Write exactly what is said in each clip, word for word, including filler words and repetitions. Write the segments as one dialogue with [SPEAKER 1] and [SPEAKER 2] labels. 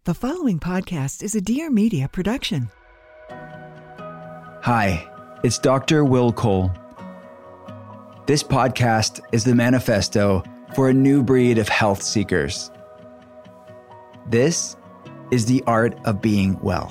[SPEAKER 1] The following podcast is a Dear Media production.
[SPEAKER 2] Hi, it's Doctor Will Cole. This podcast is the manifesto for a new breed of health seekers. This is the art of being well.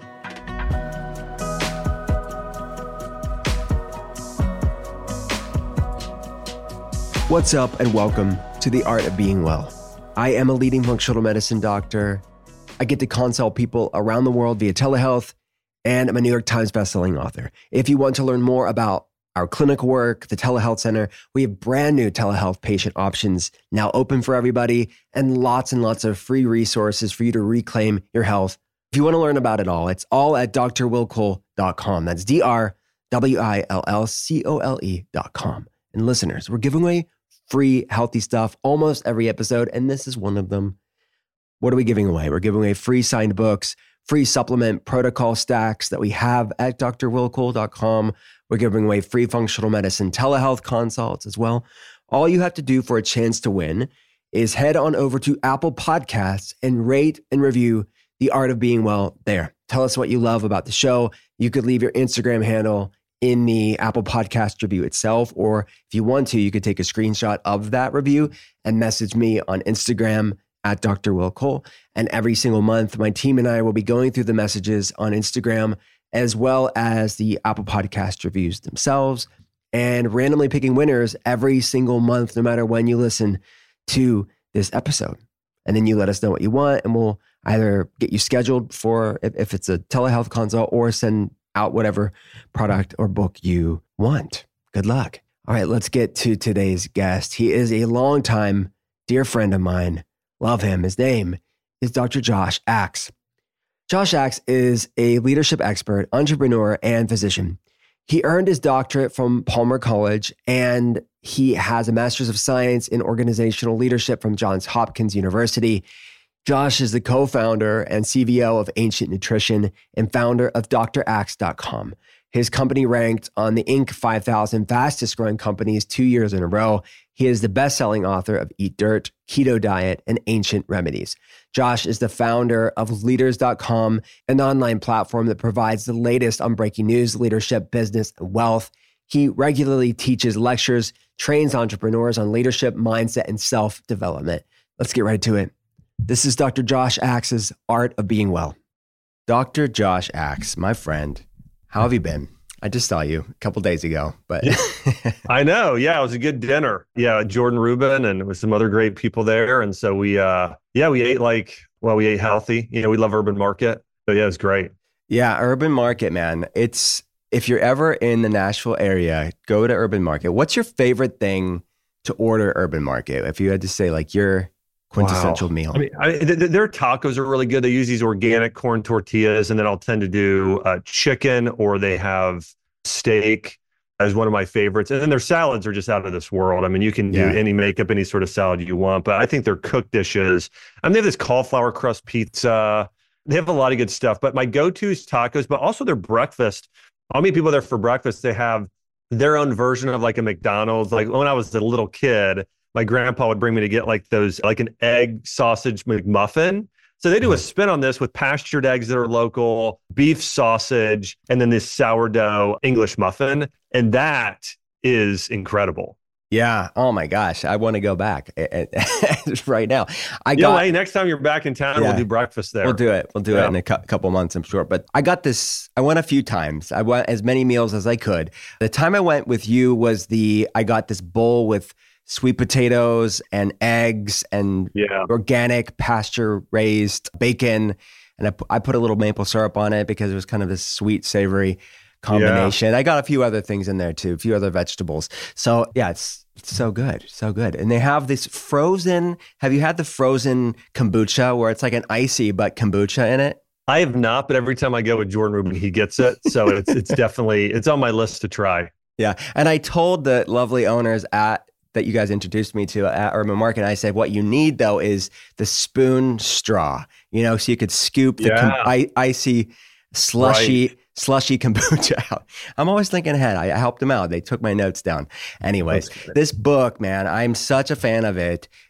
[SPEAKER 2] What's up and welcome to the art of being well. I am a leading functional medicine doctor. I get to consult people around the world via telehealth, and I'm a New York Times bestselling author. If you want to learn more about our clinical work, the telehealth center, we have brand new telehealth patient options now open for everybody, and lots and lots of free resources for you to reclaim your health. If you want to learn about it all, it's all at D R will cole dot com. That's D R W I L L C O L E dot com. And listeners, we're giving away free healthy stuff almost every episode, and this is one of them. What are we giving away? We're giving away free signed books, free supplement protocol stacks that we have at D R will cole dot com. We're giving away free functional medicine telehealth consults as well. All you have to do for a chance to win is head on over to Apple Podcasts and rate and review The Art of Being Well there. Tell us what you love about the show. You could leave your Instagram handle in the Apple Podcast review itself, or if you want to, you could take a screenshot of that review and message me on Instagram at Doctor Will Cole. And every single month, my team and I will be going through the messages on Instagram, as well as the Apple Podcast reviews themselves, and randomly picking winners every single month, no matter when you listen to this episode. And then you let us know what you want, and we'll either get you scheduled for, if, if it's a telehealth consult, or send out whatever product or book you want. Good luck. All right, let's get to today's guest. He is a longtime dear friend of mine. Love him. His name is Doctor Josh Axe. Josh Axe is a leadership expert, entrepreneur, and physician. He earned his doctorate from Palmer College, and he has a master's of science in organizational leadership from Johns Hopkins University. Josh is the co-founder and C V O of Ancient Nutrition and founder of D R axe dot com. His company ranked on the Inc five thousand fastest growing companies two years in a row. He is the best-selling author of Eat Dirt, Keto Diet, and Ancient Remedies. Josh is the founder of Leaders dot com, an online platform that provides the latest on breaking news, leadership, business, and wealth. He regularly teaches lectures, trains entrepreneurs on leadership, mindset, and self-development. Let's get right to it. This is Doctor Josh Axe's Art of Being Well. Doctor Josh Axe, my friend, how have you been? I just saw you a couple days ago, but
[SPEAKER 3] I know. Yeah, it was a good dinner. Yeah, Jordan Rubin and with some other great people there. And so we, uh, yeah, we ate like, well, we ate healthy. You know, we love Urban Market. So yeah, it was great.
[SPEAKER 2] Yeah, Urban Market, man. It's, if you're ever in the Nashville area, go to Urban Market. What's your favorite thing to order at Urban Market? If you had to say like your quintessential
[SPEAKER 3] wow.
[SPEAKER 2] meal.
[SPEAKER 3] I mean, I, th- th- their tacos are really good. They use these organic corn tortillas, and then I'll tend to do uh, chicken, or they have steak as one of my favorites. And then their salads are just out of this world. I mean, you can do
[SPEAKER 2] yeah.
[SPEAKER 3] any makeup, any sort of salad you want, but I think their cooked dishes, I mean, they have this cauliflower crust pizza. They have a lot of good stuff, but my go-to is tacos, but also their breakfast. I'll meet people there for breakfast. They have their own version of like a McDonald's. Like when I was a little kid, my grandpa would bring me to get like those, like an egg sausage McMuffin. So they do a spin on this with pastured eggs that are local, beef sausage, and then this sourdough English muffin. And that is incredible.
[SPEAKER 2] Yeah. Oh my gosh. I want to go back right now. I
[SPEAKER 3] yeah,
[SPEAKER 2] got,
[SPEAKER 3] well, hey, next time you're back in town, yeah, we'll do breakfast there.
[SPEAKER 2] We'll do it. We'll do yeah. it in a cu- couple months, I'm sure. But I got this, I went a few times. I went as many meals as I could. The time I went with you was the, I got this bowl with sweet potatoes and eggs and
[SPEAKER 3] yeah.
[SPEAKER 2] organic pasture raised bacon. And I, I put a little maple syrup on it because it was kind of this sweet, savory combination. Yeah. I got a few other things in there too, a few other vegetables. So yeah, it's, it's so good. So good. And they have this frozen, have you had the frozen kombucha where it's like an icy, but kombucha in it?
[SPEAKER 3] I have not, but every time I go with Jordan Rubin, he gets it. So it's, it's definitely, it's on my list to try.
[SPEAKER 2] Yeah. And I told the lovely owners at that you guys introduced me to at Urban Market. I said, what you need though is the spoon straw, you know, so you could scoop the
[SPEAKER 3] yeah.
[SPEAKER 2] com- I- icy, slushy,
[SPEAKER 3] right.
[SPEAKER 2] slushy kombucha out. I'm always thinking ahead. I, I helped them out. They took my notes down. Anyways, this book, man, I'm such a fan of it.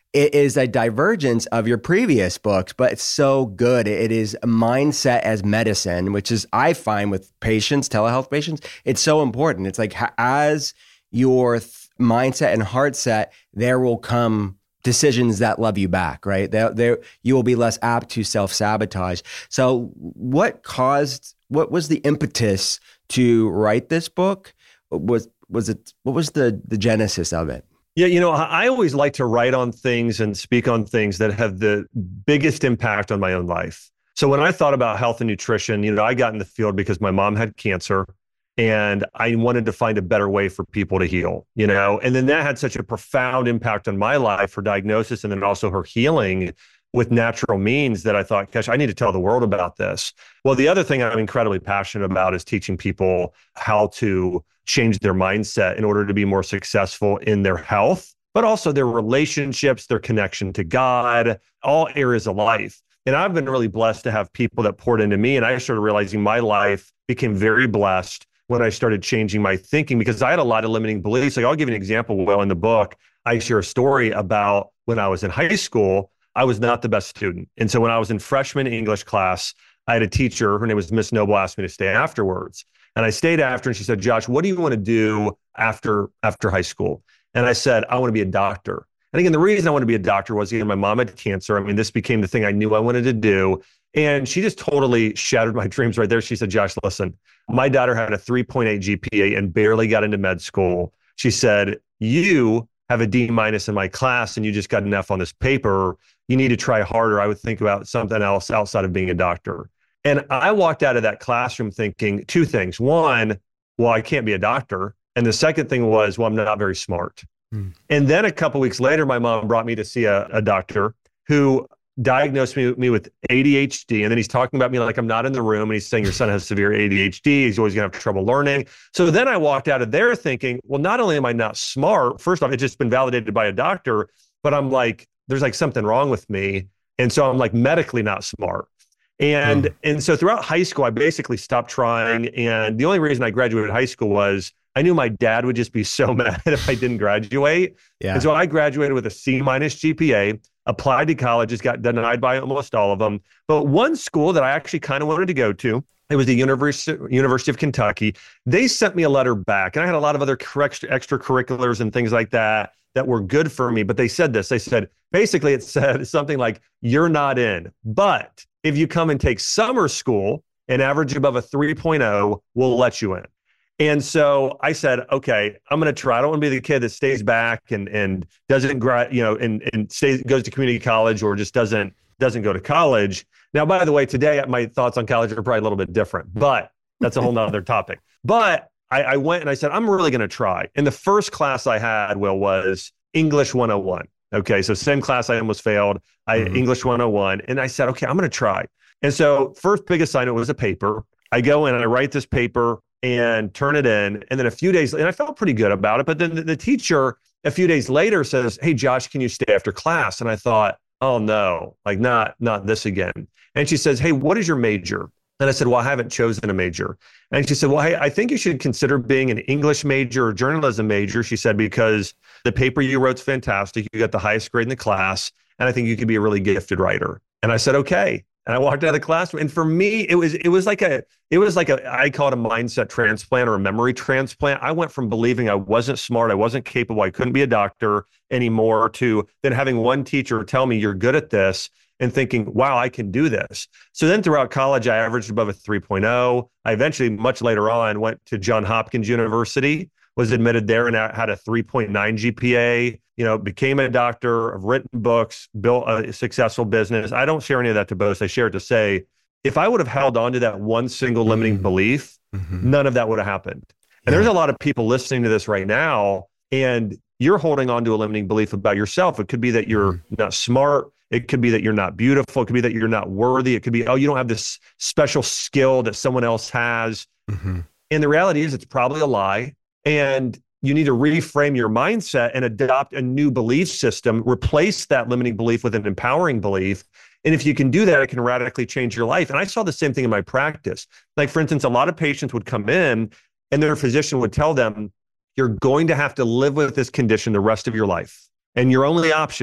[SPEAKER 2] it is a divergence of your previous books, but it's so good. It is mindset as medicine, which is, I find with patients, telehealth patients, it's so important. It's like as your th- mindset and heart set, there will come decisions that love you back, right? There, there, you will be less apt to self-sabotage. So what caused, what was the impetus to write this book? Was, was it, what was the, the genesis of it?
[SPEAKER 3] Yeah, you know, I always like to write on things and speak on things that have the biggest impact on my own life. So when I thought about health and nutrition, you know, I got in the field because my mom had cancer and I wanted to find a better way for people to heal, you know, and then that had such a profound impact on my life, her diagnosis, and then also her healing with natural means that I thought, gosh, I need to tell the world about this. Well, the other thing I'm incredibly passionate about is teaching people how to change their mindset in order to be more successful in their health, but also their relationships, their connection to God, all areas of life. And I've been really blessed to have people that poured into me. And I started realizing my life became very blessed when I started changing my thinking, because I had a lot of limiting beliefs. Like I'll give you an example. Well, in the book, I share a story about when I was in high school, I was not the best student. And so when I was in freshman English class, I had a teacher, her name was Miss Noble, asked me to stay afterwards. And I stayed after, and she said, Josh, what do you want to do after, after high school? And I said, I want to be a doctor. And again, the reason I wanted to be a doctor was, again, my mom had cancer. I mean, this became the thing I knew I wanted to do. And she just totally shattered my dreams right there. She said, Josh, listen, my daughter had a three point eight G P A and barely got into med school. She said, you have a D minus in my class and you just got an F on this paper. You need to try harder. I would think about something else outside of being a doctor. And I walked out of that classroom thinking two things. One, well, I can't be a doctor. And the second thing was, well, I'm not very smart. Hmm. And then a couple of weeks later, my mom brought me to see a, a doctor who diagnosed me, me with A D H D. And then he's talking about me like I'm not in the room. And he's saying, your son has severe A D H D. He's always going to have trouble learning. So then I walked out of there thinking, well, not only am I not smart, first off, it's just been validated by a doctor, but I'm like, there's like something wrong with me. And so I'm like medically not smart. And, mm. and so throughout high school, I basically stopped trying. And the only reason I graduated high school was I knew my dad would just be so mad if I didn't graduate. Yeah. And so I graduated with a C minus G P A, applied to colleges, got denied by almost all of them. But one school that I actually kind of wanted to go to, it was the University, University of Kentucky. They sent me a letter back. And I had a lot of other extra, extracurriculars and things like that that were good for me. But they said this, they said, basically it said something like, you're not in. But if you come and take summer school and average above a three point oh, we'll let you in. And so I said, okay, I'm going to try. I don't want to be the kid that stays back and and doesn't, you know, and and stays goes to community college or just doesn't doesn't go to college. Now, by the way, today my thoughts on college are probably a little bit different, but that's a whole nother topic. But I, I went and I said, I'm really going to try. And the first class I had, Will, was English one oh one. Okay, so same class I almost failed. I mm-hmm. English one oh one, and I said, okay, I'm going to try. And so first big assignment was a paper. I go in and I write this paper and turn it in. And then a few days, and I felt pretty good about it. But then the, the teacher a few days later says, hey, Josh, can you stay after class? And I thought, oh no, like not, not this again. And she says, hey, what is your major? And I said, well, I haven't chosen a major. And she said, well, hey, I think you should consider being an English major or journalism major. She said, because the paper you wrote is fantastic. You got the highest grade in the class. And I think you could be a really gifted writer. And I said, okay. And I walked out of the classroom. And for me, it was it was like a, it was like a, I call it a mindset transplant or a memory transplant. I went from believing I wasn't smart, I wasn't capable, I couldn't be a doctor anymore, to then having one teacher tell me, you're good at this, and thinking, wow, I can do this. So then throughout college, I averaged above a three point oh. I eventually, much later on, went to Johns Hopkins University, was admitted there and had a three point nine G P A, you know, became a doctor, I've written books, built a successful business. I don't share any of that to boast. I share it to say, if I would have held on to that one single limiting mm-hmm. belief, mm-hmm. none of that would have happened. And yeah. there's a lot of people listening to this right now, and you're holding on to a limiting belief about yourself. It could be that you're mm-hmm. not smart. It could be that you're not beautiful. It could be that you're not worthy. It could be, oh, you don't have this special skill that someone else has. Mm-hmm. And the reality is it's probably a lie. And you need to reframe your mindset and adopt a new belief system, replace that limiting belief with an empowering belief. And if you can do that, it can radically change your life. And I saw the same thing in my practice. Like, for instance, a lot of patients would come in and their physician would tell them, you're going to have to live with this condition the rest of your life. And your only option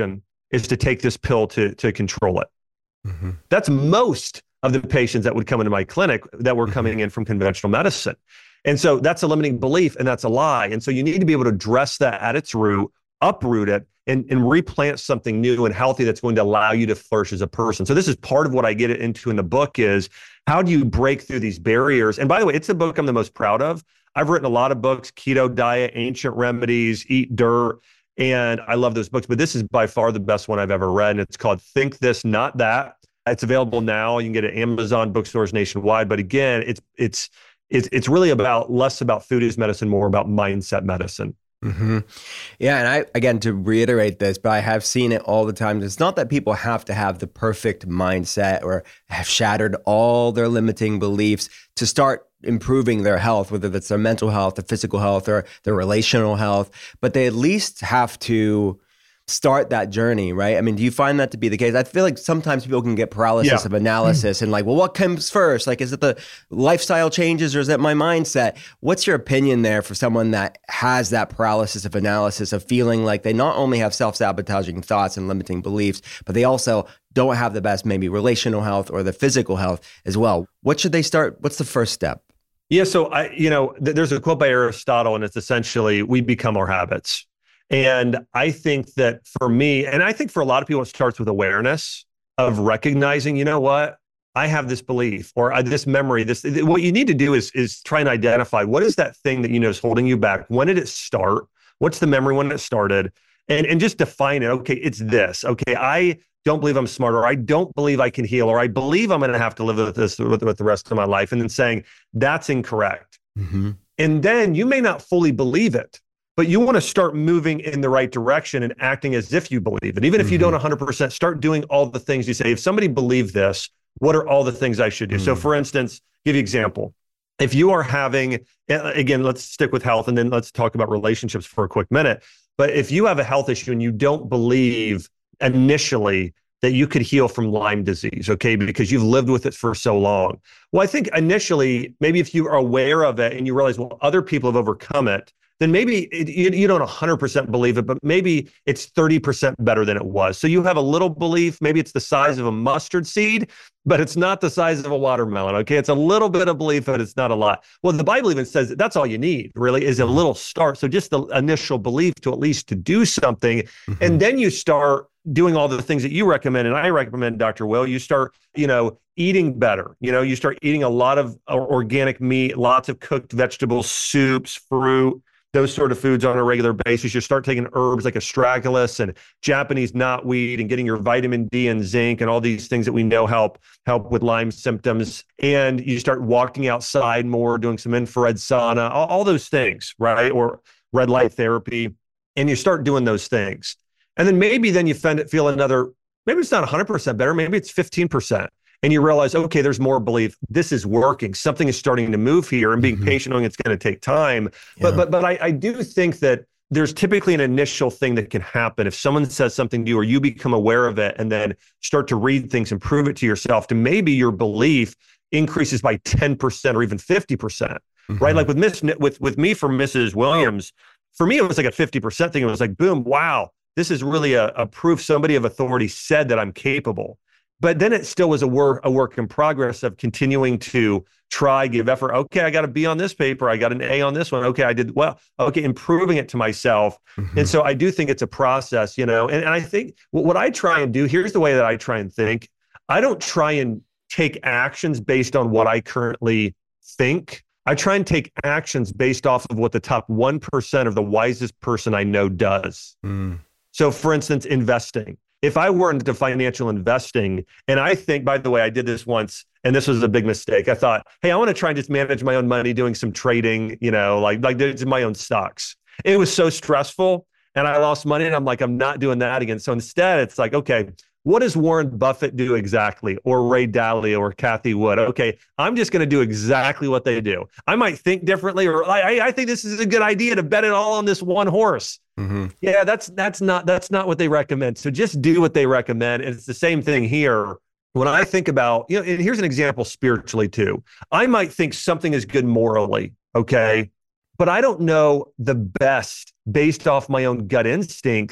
[SPEAKER 3] is to take this pill to, to control it.
[SPEAKER 2] Mm-hmm.
[SPEAKER 3] That's most of the patients that would come into my clinic that were coming in from conventional medicine. And so that's a limiting belief and that's a lie. And so you need to be able to address that at its root, uproot it, and, and replant something new and healthy that's going to allow you to flourish as a person. So this is part of what I get into in the book is how do you break through these barriers? And by the way, it's a book I'm the most proud of. I've written a lot of books, Keto Diet, Ancient Remedies, Eat Dirt, and I love those books, but this is by far the best one I've ever read. And it's called Think This, Not That. It's available now. You can get it at Amazon bookstores nationwide. But again, it's it's it's it's really about less about food as medicine, more about mindset medicine.
[SPEAKER 2] Mm-hmm. Yeah. And I, again, to reiterate this, but I have seen it all the time. It's not that people have to have the perfect mindset or have shattered all their limiting beliefs to start improving their health, whether that's their mental health, their physical health, or their relational health, but they at least have to start that journey, right? I mean, do you find that to be the case? I feel like sometimes people can get paralysis
[SPEAKER 3] Yeah.
[SPEAKER 2] of analysis and like, well, what comes first? Like, is it the lifestyle changes or is it my mindset? What's your opinion there for someone that has that paralysis of analysis of feeling like they not only have self-sabotaging thoughts and limiting beliefs, but they also don't have the best maybe relational health or the physical health as well? What should they start? What's the first step?
[SPEAKER 3] Yeah. So I, you know, th- there's a quote by Aristotle, and it's essentially, we become our habits. And I think that for me, and I think for a lot of people, it starts with awareness of recognizing, you know what, I have this belief or I, this memory, this, what you need to do is, is try and identify what is that thing that, you know, is holding you back? When did it start? What's the memory when it started? And, and just define it. Okay, it's this. Okay, I don't believe I'm smart, or I don't believe I can heal, or I believe I'm going to have to live with this with, with the rest of my life. And then saying that's incorrect.
[SPEAKER 2] Mm-hmm.
[SPEAKER 3] And then you may not fully believe it, but you want to start moving in the right direction and acting as if you believe it. Even if you don't one hundred percent, start doing all the things you say. If somebody believed this, what are all the things I should do? Mm. So for instance, give you an example. If you are having, again, let's stick with health and then let's talk about relationships for a quick minute. But if you have a health issue and you don't believe initially that you could heal from Lyme disease, okay, because you've lived with it for so long. Well, I think initially, maybe if you are aware of it and you realize, well, other people have overcome it, then maybe it, you, you don't one hundred percent believe it, but maybe it's thirty percent better than it was. So you have a little belief, maybe it's the size of a mustard seed, but it's not the size of a watermelon, okay? It's a little bit of belief, but it's not a lot. Well, the Bible even says that that's all you need, really, is a little start. So just the initial belief to at least to do something, mm-hmm. and then you start doing all the things that you recommend, and I recommend, Doctor Will, you start, you know, eating better. You know, you start eating a lot of organic meat, lots of cooked vegetables, soups, fruit, those sort of foods on a regular basis. You start taking herbs like astragalus and Japanese knotweed and getting your vitamin D and zinc and all these things that we know help help with Lyme symptoms. And you start walking outside more, doing some infrared sauna, all, all those things, right? Or red light therapy. And you start doing those things. And then maybe then you feel another, maybe it's not one hundred percent better, maybe it's fifteen percent. And you realize, okay, there's more belief. This is working. Something is starting to move here, and being mm-hmm. patient, knowing it's going to take time. Yeah. But but but I, I do think that there's typically an initial thing that can happen. If someone says something to you or you become aware of it and then start to read things and prove it to yourself, to maybe your belief increases by ten percent or even fifty percent, mm-hmm. right? Like with Miss with with me for Missus Williams, for me, it was like a fifty percent thing. It was like, boom, wow, this is really a, a proof somebody of authority said that I'm capable. But then it still was a work, a work in progress of continuing to try, give effort. Okay, I got a B on this paper. I got an A on this one. Okay, I did well. Okay, improving it to myself. Mm-hmm. And so I do think it's a process, you know, and, and I think what I try and do, here's the way that I try and think. I don't try and take actions based on what I currently think. I try and take actions based off of what the top one percent of the wisest person I know does. Mm. So for instance, investing. If I were into financial investing, and I think, by the way, I did this once, and this was a big mistake. I thought, hey, I want to try and just manage my own money, doing some trading, you know, like like my own stocks. It was so stressful, and I lost money, and I'm like, I'm not doing that again. So instead, it's like, okay, what does Warren Buffett do exactly, or Ray Dalio, or Kathy Wood? Okay, I'm just going to do exactly what they do. I might think differently, or I, I think this is a good idea to bet it all on this one horse. Mm-hmm. Yeah, that's that's not that's not what they recommend. So just do what they recommend. And it's the same thing here. When I think about, you know, and here's an example spiritually too. I might think something is good morally, okay, but I don't know the best based off my own gut instincts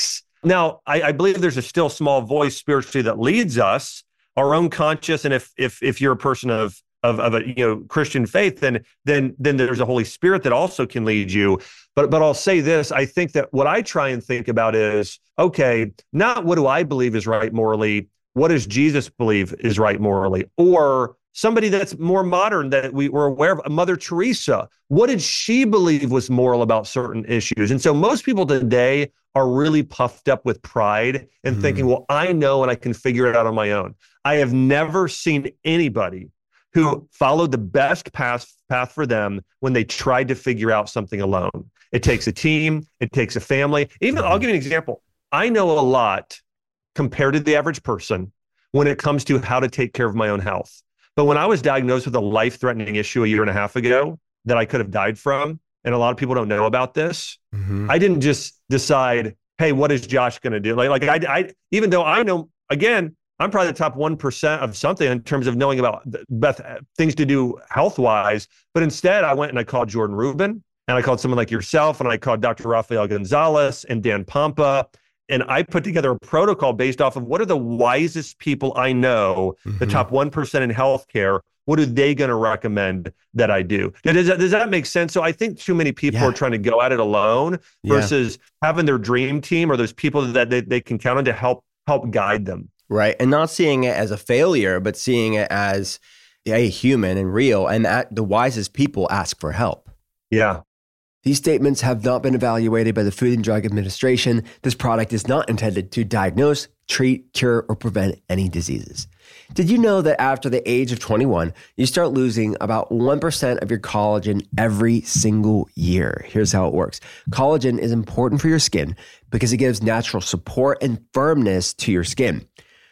[SPEAKER 3] Now, I, I believe there's a still small voice spiritually that leads us, our own conscious. And if if if you're a person of of of a you know Christian faith, then then then there's a Holy Spirit that also can lead you. But but I'll say this: I think that what I try and think about is, okay, not what do I believe is right morally, what does Jesus believe is right morally, or somebody that's more modern that we were aware of, Mother Teresa. What did she believe was moral about certain issues? And so most people today are really puffed up with pride and mm. thinking, well, I know and I can figure it out on my own. I have never seen anybody who followed the best path, path for them when they tried to figure out something alone. It takes a team. It takes a family. Even, mm. I'll give you an example. I know a lot compared to the average person when it comes to how to take care of my own health. But when I was diagnosed with a life-threatening issue a year and a half ago that I could have died from, and a lot of people don't know about this, mm-hmm. I didn't just decide, hey, what is Josh going to do? Like, like I, I, even though I know, again, I'm probably the top one percent of something in terms of knowing about Beth, things to do health-wise. But instead, I went and I called Jordan Rubin, and I called someone like yourself, and I called Doctor Rafael Gonzalez and Dan Pompa. And I put together a protocol based off of what are the wisest people I know, mm-hmm. the top one percent in healthcare. What are they going to recommend that I do? Does that, does that make sense? So I think too many people yeah. are trying to go at it alone versus yeah. having their dream team or those people that they, they can count on to help help guide them.
[SPEAKER 2] Right. And not seeing it as a failure, but seeing it as a human and real. And that the wisest people ask for help.
[SPEAKER 3] Yeah.
[SPEAKER 2] These statements have not been evaluated by the Food and Drug Administration. This product is not intended to diagnose, treat, cure, or prevent any diseases. Did you know that after the age of twenty-one, you start losing about one percent of your collagen every single year? Here's how it works. Collagen is important for your skin because it gives natural support and firmness to your skin.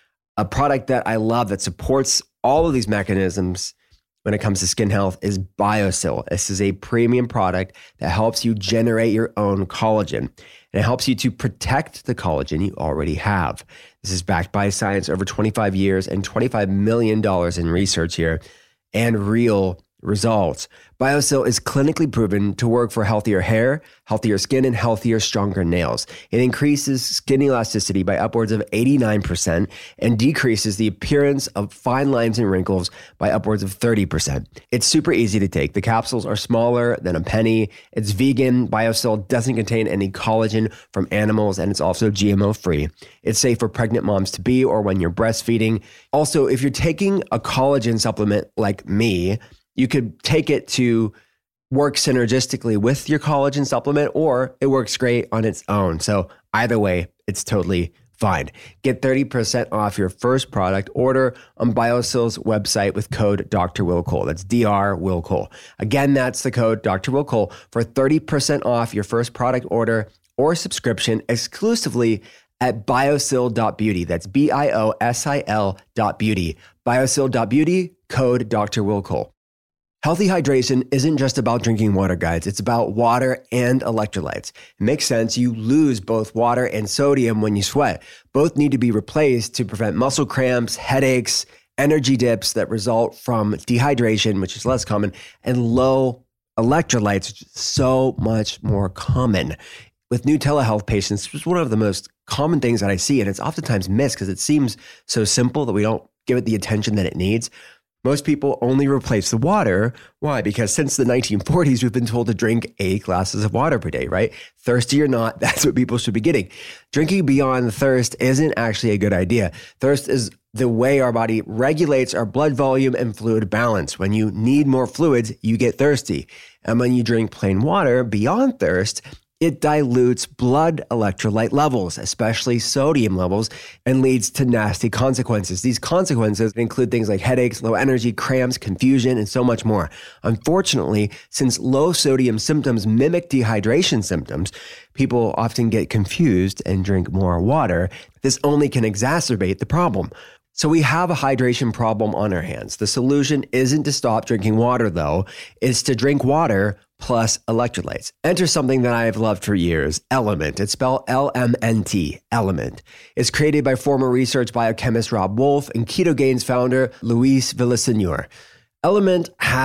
[SPEAKER 2] A product that I love that supports all of these mechanisms when it comes to skin health is BioSil. This is a premium product that helps you generate your own collagen. And it helps you to protect the collagen you already have. This is backed by science, over twenty-five years and twenty-five million dollars in research here and real results. BioSil is clinically proven to work for healthier hair, healthier skin, and healthier, stronger nails. It increases skin elasticity by upwards of eighty-nine percent and decreases the appearance of fine lines and wrinkles by upwards of thirty percent. It's super easy to take. The capsules are smaller than a penny. It's vegan. BioSil doesn't contain any collagen from animals, and it's also G M O free. It's safe for pregnant moms to be or when you're breastfeeding. Also, if you're taking a collagen supplement like me, you could take it to work synergistically with your collagen supplement, or it works great on its own. So either way, it's totally fine. Get thirty percent off your first product order on BioSil's website with code Doctor Will Cole. That's D R Will Cole. Again, that's the code Doctor Will Cole for thirty percent off your first product order or subscription exclusively at biosil dot beauty. That's B I O S I L dot beauty. biosil dot beauty, code Doctor Will Cole. Healthy hydration isn't just about drinking water, guys. It's about water and electrolytes. It makes sense. You lose both water and sodium when you sweat. Both need to be replaced to prevent muscle cramps, headaches, energy dips that result from dehydration, which is less common, and low electrolytes, which is so much more common. With new telehealth patients, it's one of the most common things that I see, and it's oftentimes missed because it seems so simple that we don't give it the attention that it needs. Most people only replace the water. Why? Because since the nineteen forties, we've been told to drink eight glasses of water per day, right? Thirsty or not, that's what people should be getting. Drinking beyond thirst isn't actually a good idea. Thirst is the way our body regulates our blood volume and fluid balance. When you need more fluids, you get thirsty. And when you drink plain water beyond thirst, it dilutes blood electrolyte levels, especially sodium levels, and leads to nasty consequences. These consequences include things like headaches, low energy, cramps, confusion, and so much more. Unfortunately, since low sodium symptoms mimic dehydration symptoms, people often get confused and drink more water. This only can exacerbate the problem. So we have a hydration problem on our hands. The solution isn't to stop drinking water, though. It's to drink water plus electrolytes. Enter something that I've loved for years, Element. It's spelled L M N T, Element. It's created by former research biochemist Rob Wolf and Ketogains founder Luis Villaseñor. Element has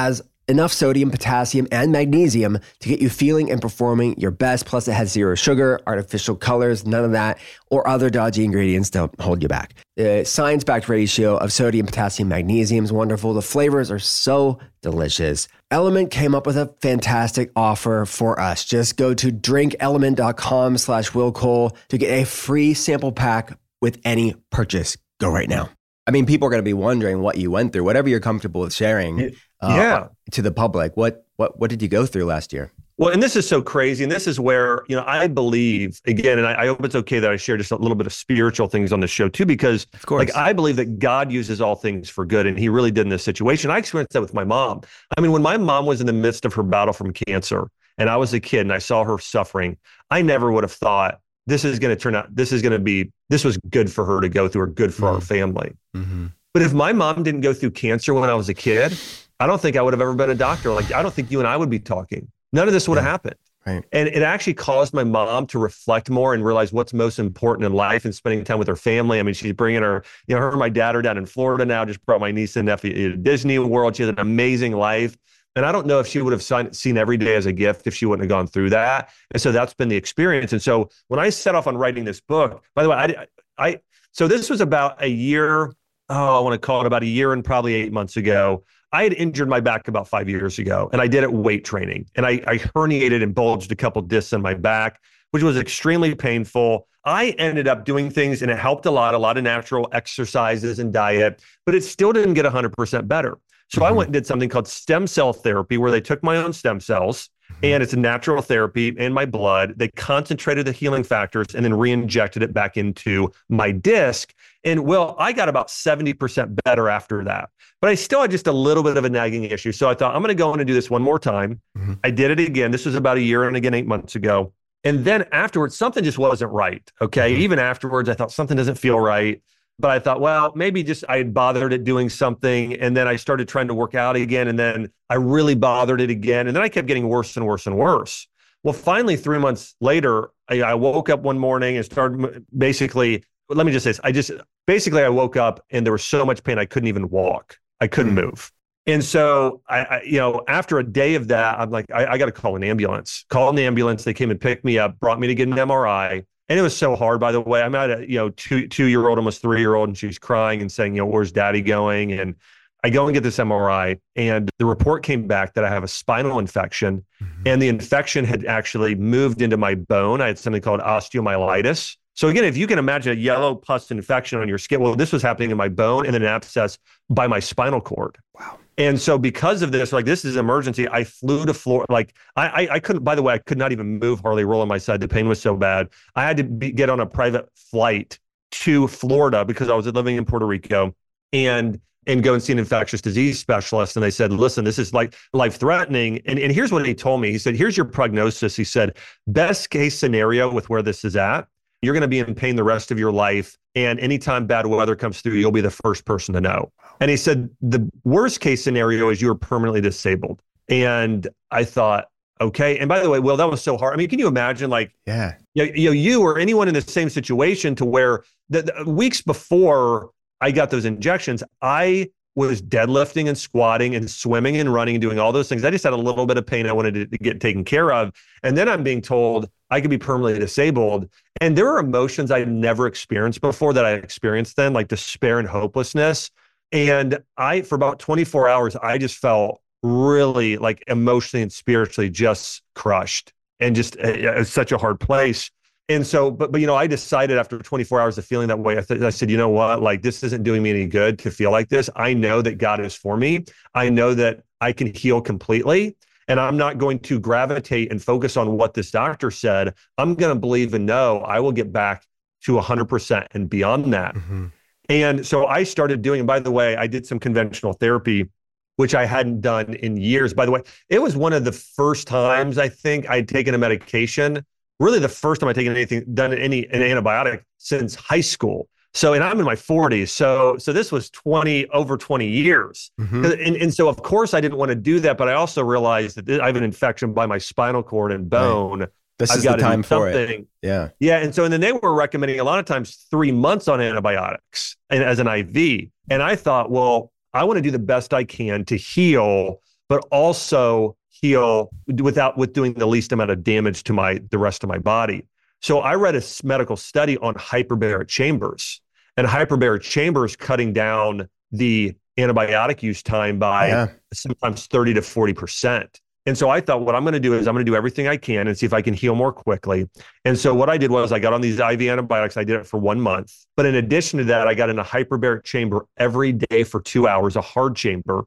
[SPEAKER 2] enough sodium, potassium, and magnesium to get you feeling and performing your best. Plus, it has zero sugar, artificial colors, none of that, or other dodgy ingredients to hold you back. The science-backed ratio of sodium, potassium, magnesium is wonderful. The flavors are so delicious. Element came up with a fantastic offer for us. Just go to drinkelement.com slash Will Cole to get a free sample pack with any purchase. Go right now. I mean, people are going to be wondering what you went through, whatever you're comfortable with sharing uh,
[SPEAKER 3] yeah.
[SPEAKER 2] to the public. What, what, what did you go through last year?
[SPEAKER 3] Well, and this is so crazy. And this is where, you know, I believe, again, and I, I hope it's okay that I share just a little bit of spiritual things on the show too, because
[SPEAKER 2] of course,
[SPEAKER 3] like I believe that God uses all things for good. And he really did in this situation. I experienced that with my mom. I mean, when my mom was in the midst of her battle from cancer and I was a kid and I saw her suffering, I never would have thought this is going to turn out, this is going to be, this was good for her to go through or good for mm-hmm. our family. Mm-hmm. But if my mom didn't go through cancer when I was a kid, I don't think I would have ever been a doctor. Like, I don't think you and I would be talking. None of this would have yeah. happened.
[SPEAKER 2] Right.
[SPEAKER 3] And it actually caused my mom to reflect more and realize what's most important in life and spending time with her family. I mean, she's bringing her, you know, her and my dad are down in Florida now, just brought my niece and nephew to Disney World. She has an amazing life. And I don't know if she would have seen, seen every day as a gift if she wouldn't have gone through that. And so that's been the experience. And so when I set off on writing this book, by the way, I, I so this was about a year, oh, I want to call it about a year and probably eight months ago. I had injured my back about five years ago, and I did it weight training. And I, I herniated and bulged a couple discs in my back, which was extremely painful. I ended up doing things, and it helped a lot, a lot of natural exercises and diet, but it still didn't get one hundred percent better. So mm-hmm. I went and did something called stem cell therapy, where they took my own stem cells, mm-hmm. and it's a natural therapy in my blood. They concentrated the healing factors and then re-injected it back into my disc. And well, I got about seventy percent better after that. But I still had just a little bit of a nagging issue. So I thought, I'm going to go in and do this one more time. Mm-hmm. I did it again. This was about a year and again, eight months ago. And then afterwards, something just wasn't right. Okay. Mm-hmm. Even afterwards, I thought something doesn't feel right. But I thought, well, maybe just I had bothered at doing something. And then I started trying to work out again. And then I really bothered it again. And then I kept getting worse and worse and worse. Well, finally, three months later, I, I woke up one morning and started basically, let me just say this. I just, basically I woke up and there was so much pain, I couldn't even walk. I couldn't mm-hmm. move. And so I, I, you know, after a day of that, I'm like, I, I got to call an ambulance, call an ambulance. They came and picked me up, brought me to get an M R I. And it was so hard, by the way. I'm at a, you know, two, two-year-old, almost three-year-old, and she's crying and saying, you know, where's daddy going? And I go and get this M R I, and the report came back that I have a spinal infection, mm-hmm. and the infection had actually moved into my bone. I had something called osteomyelitis. So again, if you can imagine a yellow pus infection on your skin, well, this was happening in my bone and then an abscess by my spinal cord.
[SPEAKER 2] Wow.
[SPEAKER 3] And so because of this, like, this is an emergency. I flew to Florida. Like I, I, I couldn't, by the way, I could not even move, hardly roll on my side. The pain was so bad. I had to be, get on a private flight to Florida because I was living in Puerto Rico and, and go and see an infectious disease specialist. And they said, listen, this is like life threatening. And, and here's what he told me. He said, here's your prognosis. He said, best case scenario with where this is at, you're going to be in pain the rest of your life. And anytime bad weather comes through, you'll be the first person to know. And he said, the worst case scenario is you're permanently disabled. And I thought, okay. And by the way, Will, that was so hard. I mean, can you imagine, like,
[SPEAKER 2] yeah,
[SPEAKER 3] you know, you or anyone in the same situation to where the, the weeks before I got those injections, I was deadlifting and squatting and swimming and running and doing all those things. I just had a little bit of pain I wanted to, to get taken care of. And then I'm being told I could be permanently disabled. And there are emotions I had never experienced before that I experienced then, like despair and hopelessness. And I, for about twenty-four hours, I just felt really like emotionally and spiritually just crushed and just uh, such a hard place. And so, but, but, you know, I decided after twenty-four hours of feeling that way, I, th- I said, you know what, like, this isn't doing me any good to feel like this. I know that God is for me. I know that I can heal completely. And I'm not going to gravitate and focus on what this doctor said. I'm going to believe and know I will get back to one hundred percent and beyond that. Mm-hmm. And so I started doing, and by the way, I did some conventional therapy, which I hadn't done in years. By the way, it was one of the first times I think I'd taken a medication, really the first time I'd taken anything, done any an antibiotic since high school. So, and I'm in my forties. So, so this was twenty, over twenty years. Mm-hmm. And, and so of course I didn't want to do that, but I also realized that I have an infection by my spinal cord and bone.
[SPEAKER 2] Right. This
[SPEAKER 3] I've
[SPEAKER 2] is the time for
[SPEAKER 3] something.
[SPEAKER 2] it. Yeah.
[SPEAKER 3] Yeah. And so, and then they were recommending a lot of times three months on antibiotics and as an I V. And I thought, well, I want to do the best I can to heal but also heal without with doing the least amount of damage to my the rest of my body. So I read a medical study on hyperbaric chambers, and hyperbaric chambers cutting down the antibiotic use time by yeah. sometimes thirty to forty percent. And so I thought, what I'm going to do is I'm going to do everything I can and see if I can heal more quickly. And so what I did was I got on these I V antibiotics. I did it for one month. But in addition to that, I got in a hyperbaric chamber every day for two hours, a hard chamber.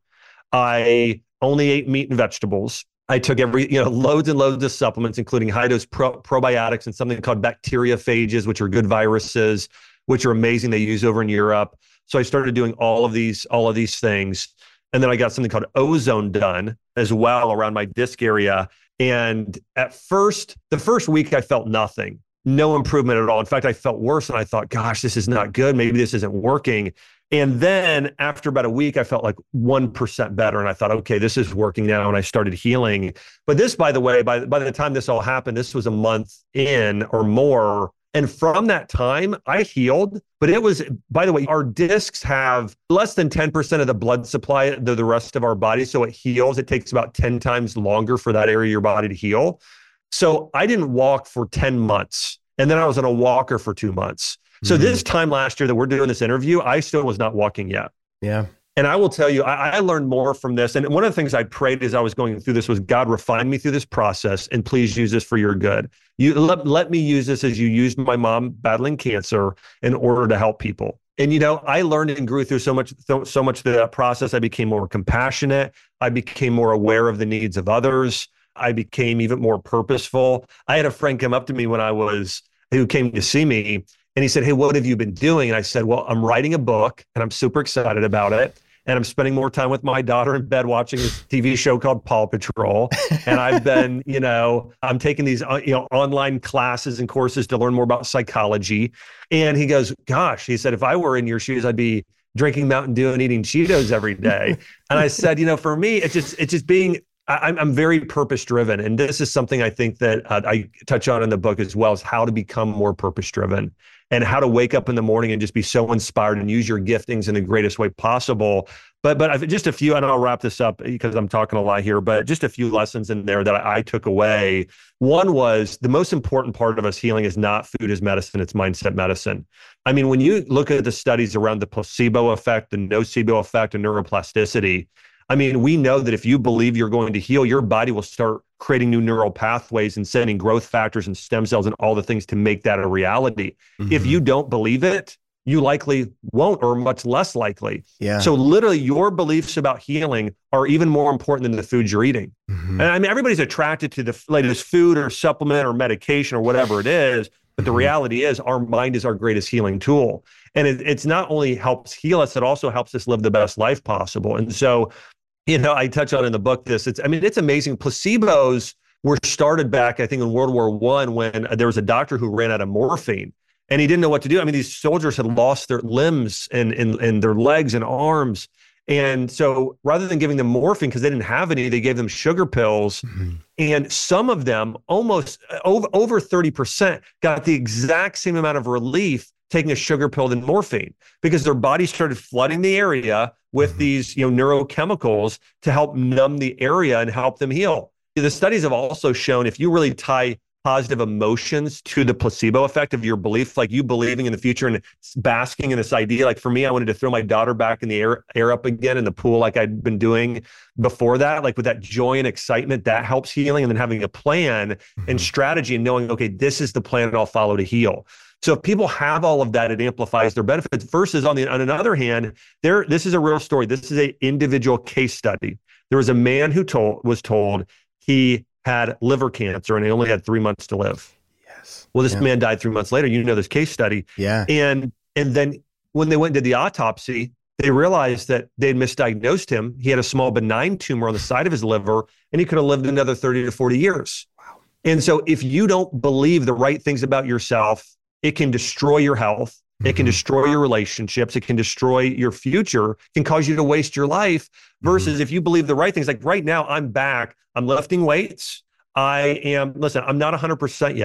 [SPEAKER 3] I only ate meat and vegetables. I took every, you know, loads and loads of supplements, including high dose pro- probiotics and something called bacteriophages, which are good viruses, which are amazing. They use over in Europe. So I started doing all of these, all of these things. And then I got something called ozone done as well around my disc area. And at first, the first week, I felt nothing, no improvement at all. In fact, I felt worse. And I thought, gosh, this is not good. Maybe this isn't working. And then after about a week, I felt like one percent better. And I thought, okay, this is working now. And I started healing. But this, by the way, by, by the time this all happened, this was a month in or more. And from that time, I healed. But it was, by the way, our discs have less than ten percent of the blood supply to the rest of our body. So it heals. It takes about ten times longer for that area of your body to heal. So I didn't walk for ten months. And then I was on a walker for two months. So mm-hmm. this time last year that we're doing this interview, I still was not walking yet.
[SPEAKER 2] Yeah.
[SPEAKER 3] And I will tell you, I, I learned more from this. And one of the things I prayed as I was going through this was, God, refine me through this process and please use this for your good. You let, let me use this as you used my mom battling cancer in order to help people. And, you know, I learned and grew through so much, so much through that process. I became more compassionate. I became more aware of the needs of others. I became even more purposeful. I had a friend come up to me when I was, who came to see me, and he said, hey, what have you been doing? And I said, well, I'm writing a book and I'm super excited about it. And I'm spending more time with my daughter in bed watching this T V show called Paw Patrol. And I've been, you know, I'm taking these, uh, you know, online classes and courses to learn more about psychology. And he goes, gosh, he said, if I were in your shoes, I'd be drinking Mountain Dew and eating Cheetos every day. And I said, you know, for me, it's just, it's just being, I, I'm very purpose driven. And this is something I think that uh, I touch on in the book as well, is how to become more purpose driven and how to wake up in the morning and just be so inspired and use your giftings in the greatest way possible. But but I've, just a few, and I'll wrap this up because I'm talking a lot here, but just a few lessons in there that I, I took away. One was the most important part of us healing is not food as medicine, it's mindset medicine. I mean, when you look at the studies around the placebo effect, the nocebo effect, and neuroplasticity, I mean, we know that if you believe you're going to heal, your body will start creating new neural pathways and sending growth factors and stem cells and all the things to make that a reality. Mm-hmm. If you don't believe it, you likely won't, or much less likely.
[SPEAKER 2] Yeah.
[SPEAKER 3] So literally your beliefs about healing are even more important than the food you're eating. Mm-hmm. And I mean, everybody's attracted to the latest food or supplement or medication or whatever it is. But the reality is our mind is our greatest healing tool. And it, it's not only helps heal us, it also helps us live the best life possible. And so, you know, I touch on in the book this, it's, I mean, it's amazing. Placebos were started back, I think, in World War One when there was a doctor who ran out of morphine and he didn't know what to do. I mean, these soldiers had lost their limbs and, and, and their legs and arms. And so rather than giving them morphine, because they didn't have any, they gave them sugar pills. Mm-hmm. And some of them, almost over, over thirty percent, got the exact same amount of relief taking a sugar pill than morphine, because their body started flooding the area with mm-hmm. these, you know, neurochemicals to help numb the area and help them heal. The studies have also shown if you really tie positive emotions to the placebo effect of your belief, like you believing in the future and basking in this idea. Like for me, I wanted to throw my daughter back in the air, air up again in the pool like I'd been doing before that, like with that joy and excitement, that helps healing. And then having a plan mm-hmm. and strategy and knowing, okay, this is the plan I'll follow to heal. So if people have all of that, it amplifies their benefits. Versus on the on another hand, there this is a real story. This is an individual case study. There was a man who told was told he had liver cancer and he only had three months to live.
[SPEAKER 2] Yes.
[SPEAKER 3] Well, this
[SPEAKER 2] yeah.
[SPEAKER 3] man died three months later. You know this case study.
[SPEAKER 2] Yeah.
[SPEAKER 3] And and then when they went and did the autopsy, they realized that they'd misdiagnosed him. He had a small benign tumor on the side of his liver, and he could have lived another thirty to forty years. Wow. And so if you don't believe the right things about yourself, it can destroy your health. It can destroy your relationships. It can destroy your future. It can cause you to waste your life. Versus mm-hmm. if you believe the right things, like right now, I'm back. I'm lifting weights. I am, listen, I'm not one hundred percent yet.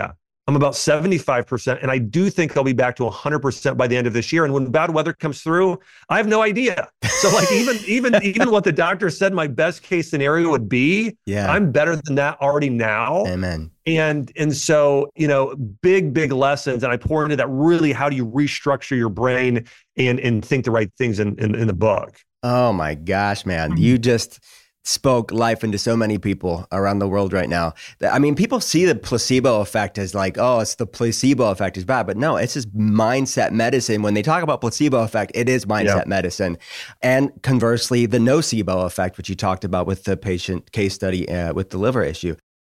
[SPEAKER 3] I'm about seventy-five percent. And I do think I'll be back to one hundred percent by the end of this year. And when bad weather comes through, I have no idea. So like even, even, even what the doctor said my best case scenario would be,
[SPEAKER 2] yeah.
[SPEAKER 3] I'm better than that already now.
[SPEAKER 2] Amen.
[SPEAKER 3] And, and so, you know, big, big lessons. And I pour into that really, how do you restructure your brain and, and think the right things in, in, in the book.
[SPEAKER 2] Oh my gosh, man. You just spoke life into so many people around the world right now. I mean, people see the placebo effect as like, oh, it's the placebo effect is bad. But no, it's just mindset medicine. When they talk about placebo effect, it is mindset yep. medicine. And conversely, the nocebo effect, which you talked about with the patient case study uh, with the liver issue.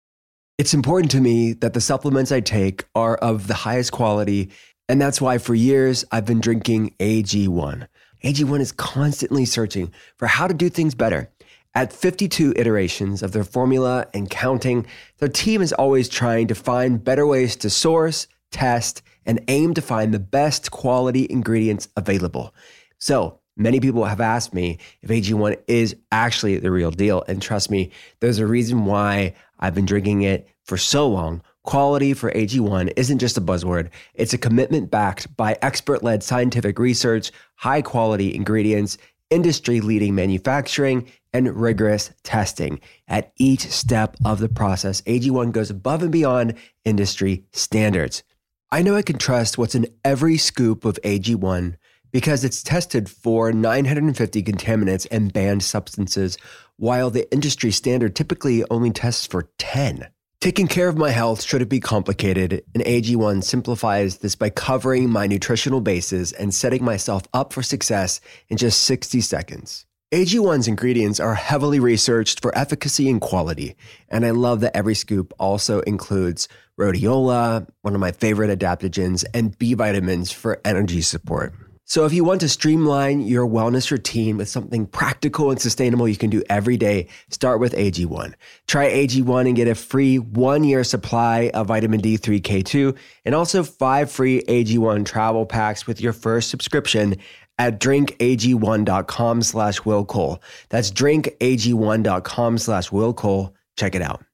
[SPEAKER 2] It's important to me that the supplements I take are of the highest quality. And that's why for years, I've been drinking A G one. A G one is constantly searching for how to do things better. At fifty-two iterations of their formula and counting, their team is always trying to find better ways to source, test, and aim to find the best quality ingredients available. So many people have asked me if A G one is actually the real deal. And trust me, there's a reason why I've been drinking it for so long. Quality for A G one isn't just a buzzword. It's a commitment backed by expert-led scientific research, high-quality ingredients, industry-leading manufacturing, and rigorous testing. At each step of the process, A G one goes above and beyond industry standards. I know I can trust what's in every scoop of A G one because it's tested for nine hundred fifty contaminants and banned substances, while the industry standard typically only tests for ten. Taking care of my health shouldn't be complicated, and A G one simplifies this by covering my nutritional bases and setting myself up for success in just sixty seconds. A G one's ingredients are heavily researched for efficacy and quality, and I love that every scoop also includes rhodiola, one of my favorite adaptogens, and B vitamins for energy support. So if you want to streamline your wellness routine with something practical and sustainable you can do every day, start with A G one. Try A G one and get a free one-year supply of vitamin D three K two and also five free A G one travel packs with your first subscription at drinkag1.com slash Will Cole. That's drinkag1.com slash Will Cole. Check it out.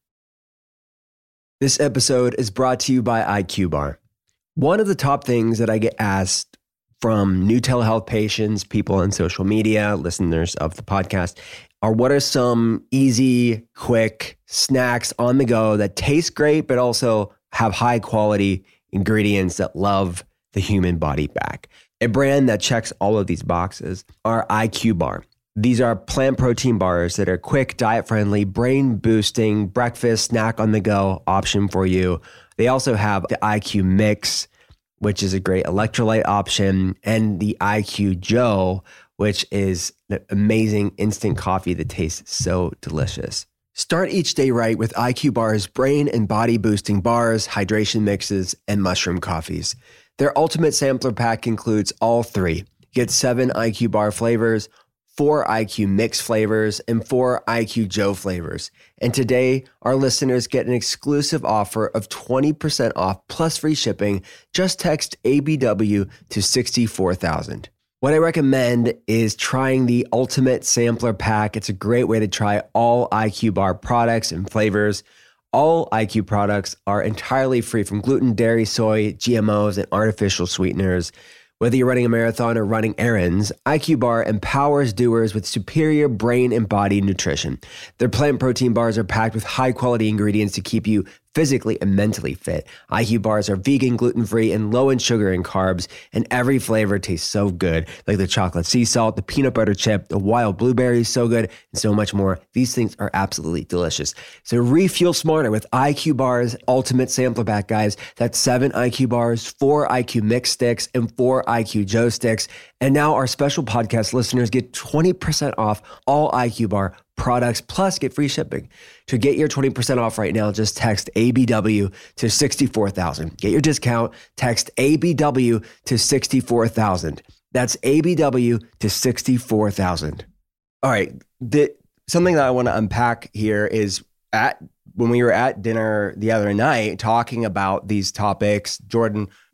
[SPEAKER 2] This episode is brought to you by I Q Bar. One of the top things that I get asked from new telehealth patients, people on social media, listeners of the podcast, are what are some easy, quick snacks on the go that taste great, but also have high quality ingredients that love the human body back. A brand that checks all of these boxes are I Q Bar. These are plant protein bars that are quick, diet-friendly, brain-boosting, breakfast, snack on the go option for you. They also have the I Q Mix, which is a great electrolyte option, and the I Q Joe, which is an amazing instant coffee that tastes so delicious. Start each day right with I Q Bar's brain and body boosting bars, hydration mixes, and mushroom coffees. Their ultimate sampler pack includes all three. Get seven I Q Bar flavors, four I Q Mix flavors, and four I Q Joe flavors. And today, our listeners get an exclusive offer of twenty percent off plus free shipping. Just text A B W to sixty-four thousand. What I recommend is trying the Ultimate Sampler Pack. It's a great way to try all I Q Bar products and flavors. All I Q products are entirely free from gluten, dairy, soy, G M Os, and artificial sweeteners. Whether you're running a marathon or running errands, I Q Bar empowers doers with superior brain and body nutrition. Their plant protein bars are packed with high-quality ingredients to keep you physically and mentally fit. I Q Bars are vegan, gluten-free, and low in sugar and carbs, and every flavor tastes so good, like the chocolate sea salt, the peanut butter chip, the wild blueberries, so good, and so much more. These things are absolutely delicious. So refuel smarter with I Q Bars Ultimate Sampler Pack, guys. That's seven I Q Bars, four I Q Mix sticks, and four I Q Joe sticks. And now our special podcast listeners get twenty percent off all I Q Bar products, plus get free shipping. To get your twenty percent off right now, just text A B W to sixty-four thousand. Get your discount, text A B W to sixty-four thousand. That's A B W to sixty-four thousand. All right, the, something that I want to unpack here is at when we were at dinner the other night talking about these topics, Jordan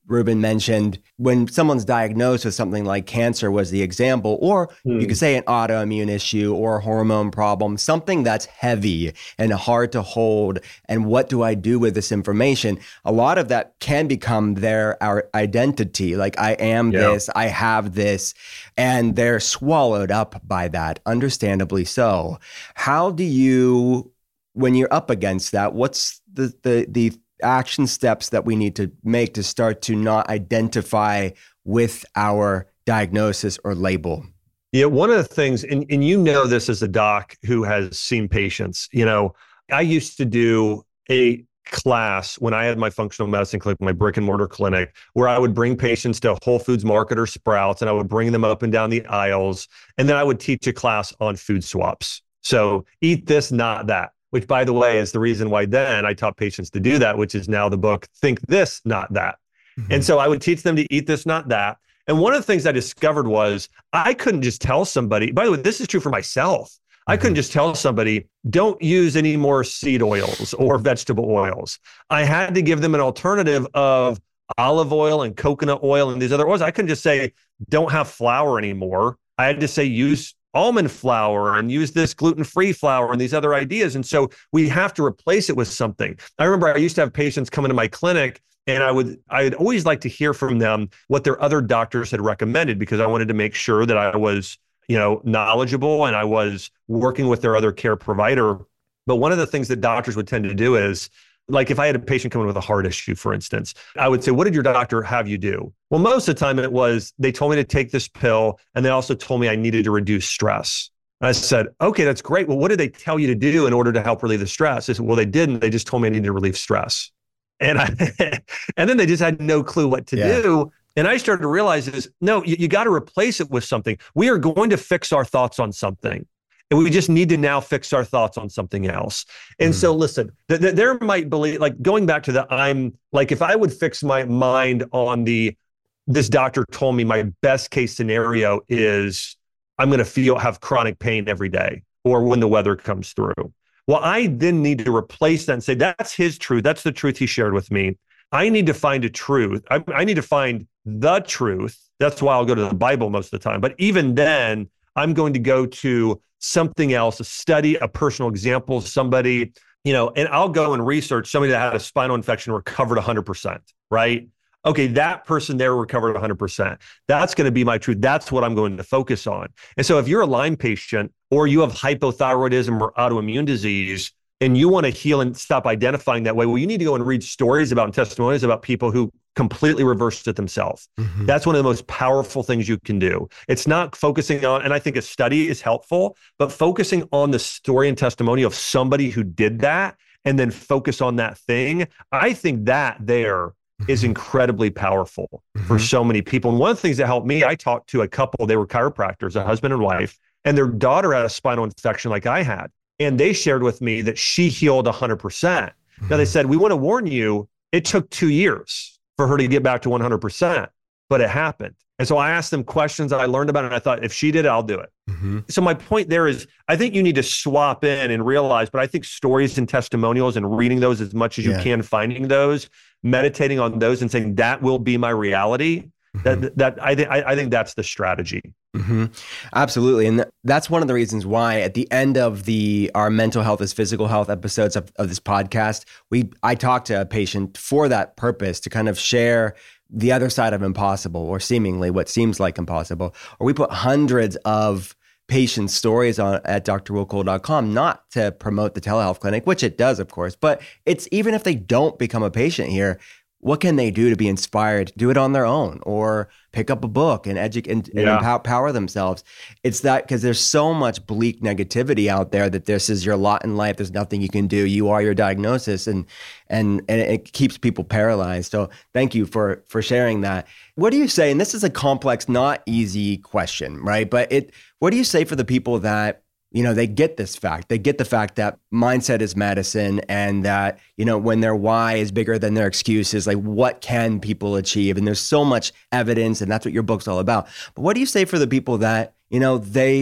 [SPEAKER 2] Ruben mentioned when someone's diagnosed with something like cancer was the example, or mm. you could say an autoimmune issue or a hormone problem, something that's heavy and hard to hold. And what do I do with this information? A lot of that can become their our identity. Like, I am yeah. this, I have this, and they're swallowed up by that, understandably so. How do you, when you're up against that, what's the the the action steps that we need to make to start to not identify with our diagnosis or label?
[SPEAKER 3] Yeah, one of the things, and, and you know this as a doc who has seen patients, you know, I used to do a class when I had my functional medicine clinic, my brick and mortar clinic, where I would bring patients to Whole Foods Market or Sprouts, and I would bring them up and down the aisles, and then I would teach a class on food swaps. So eat this, not that. Which, by the way, is the reason why then I taught patients to do that, which is now the book, Think This, Not That. Mm-hmm. And so I would teach them to eat this, not that. And one of the things I discovered was I couldn't just tell somebody, by the way, this is true for myself. Mm-hmm. I couldn't just tell somebody, don't use any more seed oils or vegetable oils. I had to give them an alternative of olive oil and coconut oil and these other oils. I couldn't just say, don't have flour anymore. I had to say, use almond flour and use this gluten-free flour and these other ideas. And so we have to replace it with something. I remember I used to have patients come into my clinic, and I would, I'd always like to hear from them what their other doctors had recommended, because I wanted to make sure that I was, you know, knowledgeable and I was working with their other care provider. But one of the things that doctors would tend to do is, like, if I had a patient come in with a heart issue, for instance, I would say, what did your doctor have you do? Well, most of the time it was, they told me to take this pill, and they also told me I needed to reduce stress. And I said, okay, that's great. Well, what did they tell you to do in order to help relieve the stress? They said, well, they didn't. They just told me I needed to relieve stress. And I, and then they just had no clue what to yeah. do. And I started to realize is, no, you, you got to replace it with something. We are going to fix our thoughts on something. And we just need to now fix our thoughts on something else. And mm. so listen, th- th- there might believe, like, going back to the, I'm like, if I would fix my mind on the, this doctor told me my best case scenario is I'm going to feel, have chronic pain every day, or when the weather comes through. Well, I then need to replace that and say, that's his truth. That's the truth he shared with me. I need to find a truth. I, I need to find the truth. That's why I'll go to the Bible most of the time. But even then, I'm going to go to something else, a study, a personal example, somebody, you know, and I'll go and research somebody that had a spinal infection recovered one hundred percent, right? Okay, that person there recovered one hundred percent. That's going to be my truth. That's what I'm going to focus on. And so if you're a Lyme patient, or you have hypothyroidism or autoimmune disease, and you want to heal and stop identifying that way, well, you need to go and read stories about and testimonies about people who completely reversed it themselves. Mm-hmm. That's one of the most powerful things you can do. It's not focusing on, and I think a study is helpful, but focusing on the story and testimony of somebody who did that, and then focus on that thing. I think that there mm-hmm. is incredibly powerful mm-hmm. for so many people. And one of the things that helped me, I talked to a couple, they were chiropractors, a husband and wife, and their daughter had a spinal infection like I had. And they shared with me that she healed one hundred percent. Mm-hmm. Now they said, we want to warn you, it took two years for her to get back to one hundred percent, but it happened. And so I asked them questions, I learned about it, and I thought, if she did it, I'll do it. Mm-hmm. So my point there is, I think you need to swap in and realize, but I think stories and testimonials and reading those as much as yeah. you can, finding those, meditating on those and saying, that will be my reality. Mm-hmm. That that I think I think that's the strategy.
[SPEAKER 2] Mm-hmm. Absolutely, and th- that's one of the reasons why at the end of the our mental health is physical health episodes of, of this podcast, we I talk to a patient for that purpose, to kind of share the other side of impossible, or seemingly what seems like impossible. Or we put hundreds of patient stories on at d r will cole dot com, not to promote the telehealth clinic, which it does, of course, but it's even if they don't become a patient here, what can they do to be inspired? Do it on their own, or pick up a book and educate and, and yeah. empower themselves. It's that, because there's so much bleak negativity out there that this is your lot in life. There's nothing you can do. You are your diagnosis, and and and it keeps people paralyzed. So thank you for for sharing that. What do you say? And this is a complex, not easy question, right? But it. What do you say for the people that, you know, they get this fact, they get the fact that mindset is medicine, and that, you know, when their why is bigger than their excuses, like, what can people achieve? And there's so much evidence, and that's what your book's all about. But what do you say for the people that, you know, they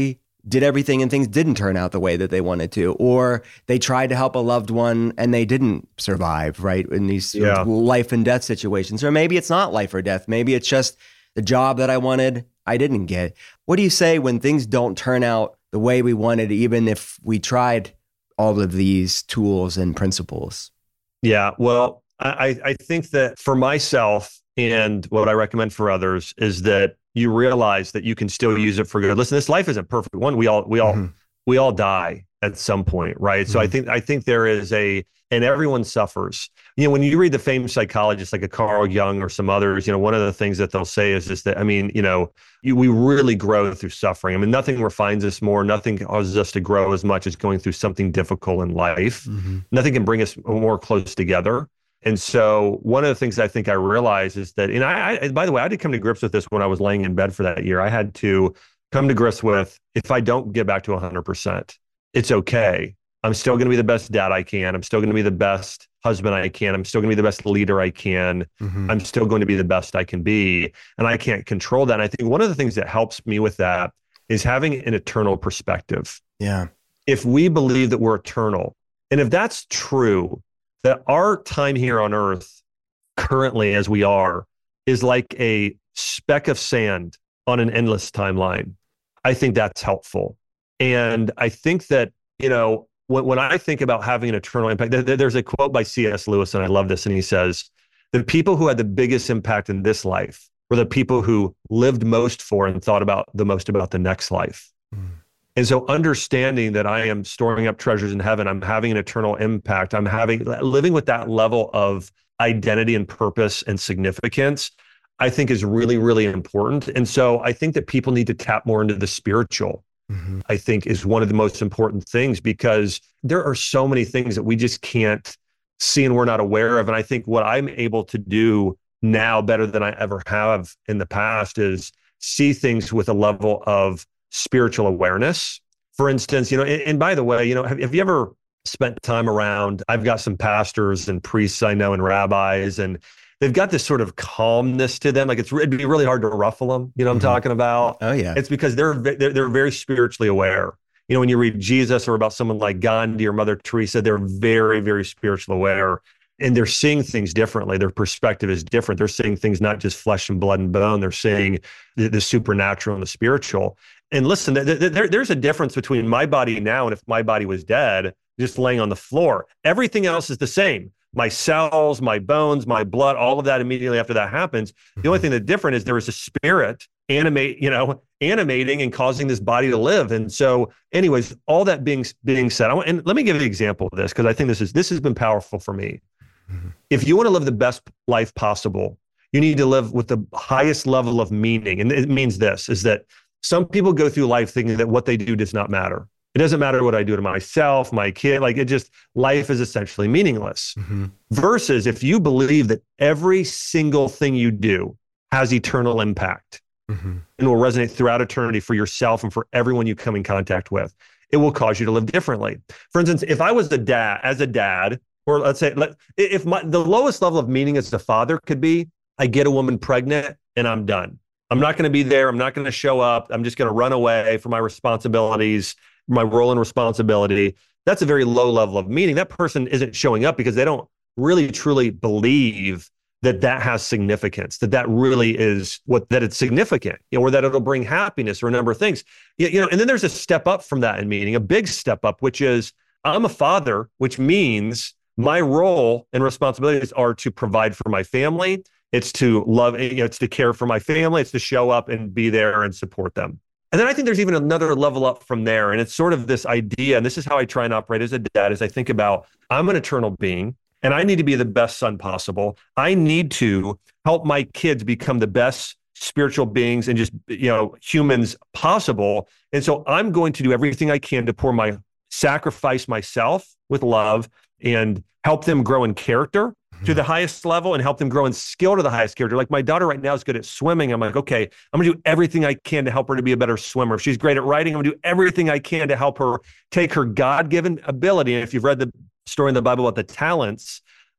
[SPEAKER 2] did everything and things didn't turn out the way that they wanted to, or they tried to help a loved one and they didn't survive, right? In these
[SPEAKER 3] Yeah.
[SPEAKER 2] life and death situations. Or maybe it's not life or death. Maybe it's just the job that I wanted, I didn't get. What do you say when things don't turn out the way we wanted, even if we tried all of these tools and principles?
[SPEAKER 3] Yeah, well, I, I think that for myself and what I recommend for others is that you realize that you can still use it for good. Listen, this life isn't perfect. One, we all we all mm-hmm. we all die at some point, right? Mm-hmm. So I think I think there is a, and everyone suffers. You know, when you read the famous psychologists like a Carl Jung or some others, you know, one of the things that they'll say is just that, I mean, you know, you, we really grow through suffering. I mean, nothing refines us more. Nothing causes us to grow as much as going through something difficult in life. Mm-hmm. Nothing can bring us more close together. And so one of the things I think I realized is that, and I, I, by the way, I did come to grips with this when I was laying in bed for that year. I had to come to grips with, if I don't get back to one hundred percent, it's okay. I'm still going to be the best dad I can. I'm still going to be the best husband I can. I'm still going to be the best leader I can. Mm-hmm. I'm still going to be the best I can be. And I can't control that. And I think one of the things that helps me with that is having an eternal perspective.
[SPEAKER 2] Yeah.
[SPEAKER 3] If we believe that we're eternal, and if that's true, that our time here on earth, currently as we are, is like a speck of sand on an endless timeline, I think that's helpful. And I think that, you know, when, when I think about having an eternal impact, there, there's a quote by C S Lewis, and I love this, and he says, the people who had the biggest impact in this life were the people who lived most for and thought about the most about the next life. Mm. And so understanding that I am storing up treasures in heaven, I'm having an eternal impact, I'm having living with that level of identity and purpose and significance, I think is really, really important. And so I think that people need to tap more into the spiritual, mm-hmm. I think is one of the most important things, because there are so many things that we just can't see and we're not aware of. And I think what I'm able to do now better than I ever have in the past is see things with a level of spiritual awareness. For instance, you know, and, and by the way, you know, have, have you ever spent time around, I've got some pastors and priests I know and rabbis, and they've got this sort of calmness to them. Like it's, it'd be really hard to ruffle them. You know what mm-hmm. I'm talking about?
[SPEAKER 2] Oh yeah.
[SPEAKER 3] It's because they're, they're, they're very spiritually aware. You know, when you read Jesus or about someone like Gandhi or Mother Teresa, they're very, very spiritually aware, and they're seeing things differently. Their perspective is different. They're seeing things, not just flesh and blood and bone. They're seeing the, the supernatural and the spiritual. And listen, th- th- there, there's a difference between my body now and if my body was dead, just laying on the floor. Everything else is the same. My cells, my bones, my blood, all of that immediately after that happens. The only thing that's different is there is a spirit animate, you know, animating and causing this body to live. And so anyways, all that being, being said, I want, and let me give you an example of this, because I think this is, this has been powerful for me. Mm-hmm. If you want to live the best life possible, you need to live with the highest level of meaning. And it means this, is that some people go through life thinking that what they do does not matter. It doesn't matter what I do to myself, my kid, like it just, life is essentially meaningless. Mm-hmm. Versus if you believe that every single thing you do has eternal impact mm-hmm. and will resonate throughout eternity for yourself and for everyone you come in contact with, it will cause you to live differently. For instance, if I was a dad, as a dad, or let's say, let, if my, the lowest level of meaning as a father could be, I get a woman pregnant and I'm done. I'm not going to be there. I'm not going to show up. I'm just going to run away from my responsibilities, my role and responsibility. That's a very low level of meaning. That person isn't showing up because they don't really truly believe that that has significance, that that really is what, that it's significant, you know, or that it'll bring happiness or a number of things. You, you know, and then there's a step up from that in meaning, a big step up, which is I'm a father, which means my role and responsibilities are to provide for my family. It's to love, you know, it's to care for my family. It's to show up and be there and support them. And then I think there's even another level up from there. And it's sort of this idea, and this is how I try and operate as a dad, as I think about, I'm an eternal being and I need to be the best son possible. I need to help my kids become the best spiritual beings and just, you know, humans possible. And so I'm going to do everything I can to pour my sacrifice myself with love and help them grow in character to the highest level and help them grow in skill to the highest character. Like my daughter right now is good at swimming. I'm like, okay, I'm gonna do everything I can to help her to be a better swimmer. If she's great at writing, I'm gonna do everything I can to help her take her God-given ability. And if you've read the story in the Bible about the talents,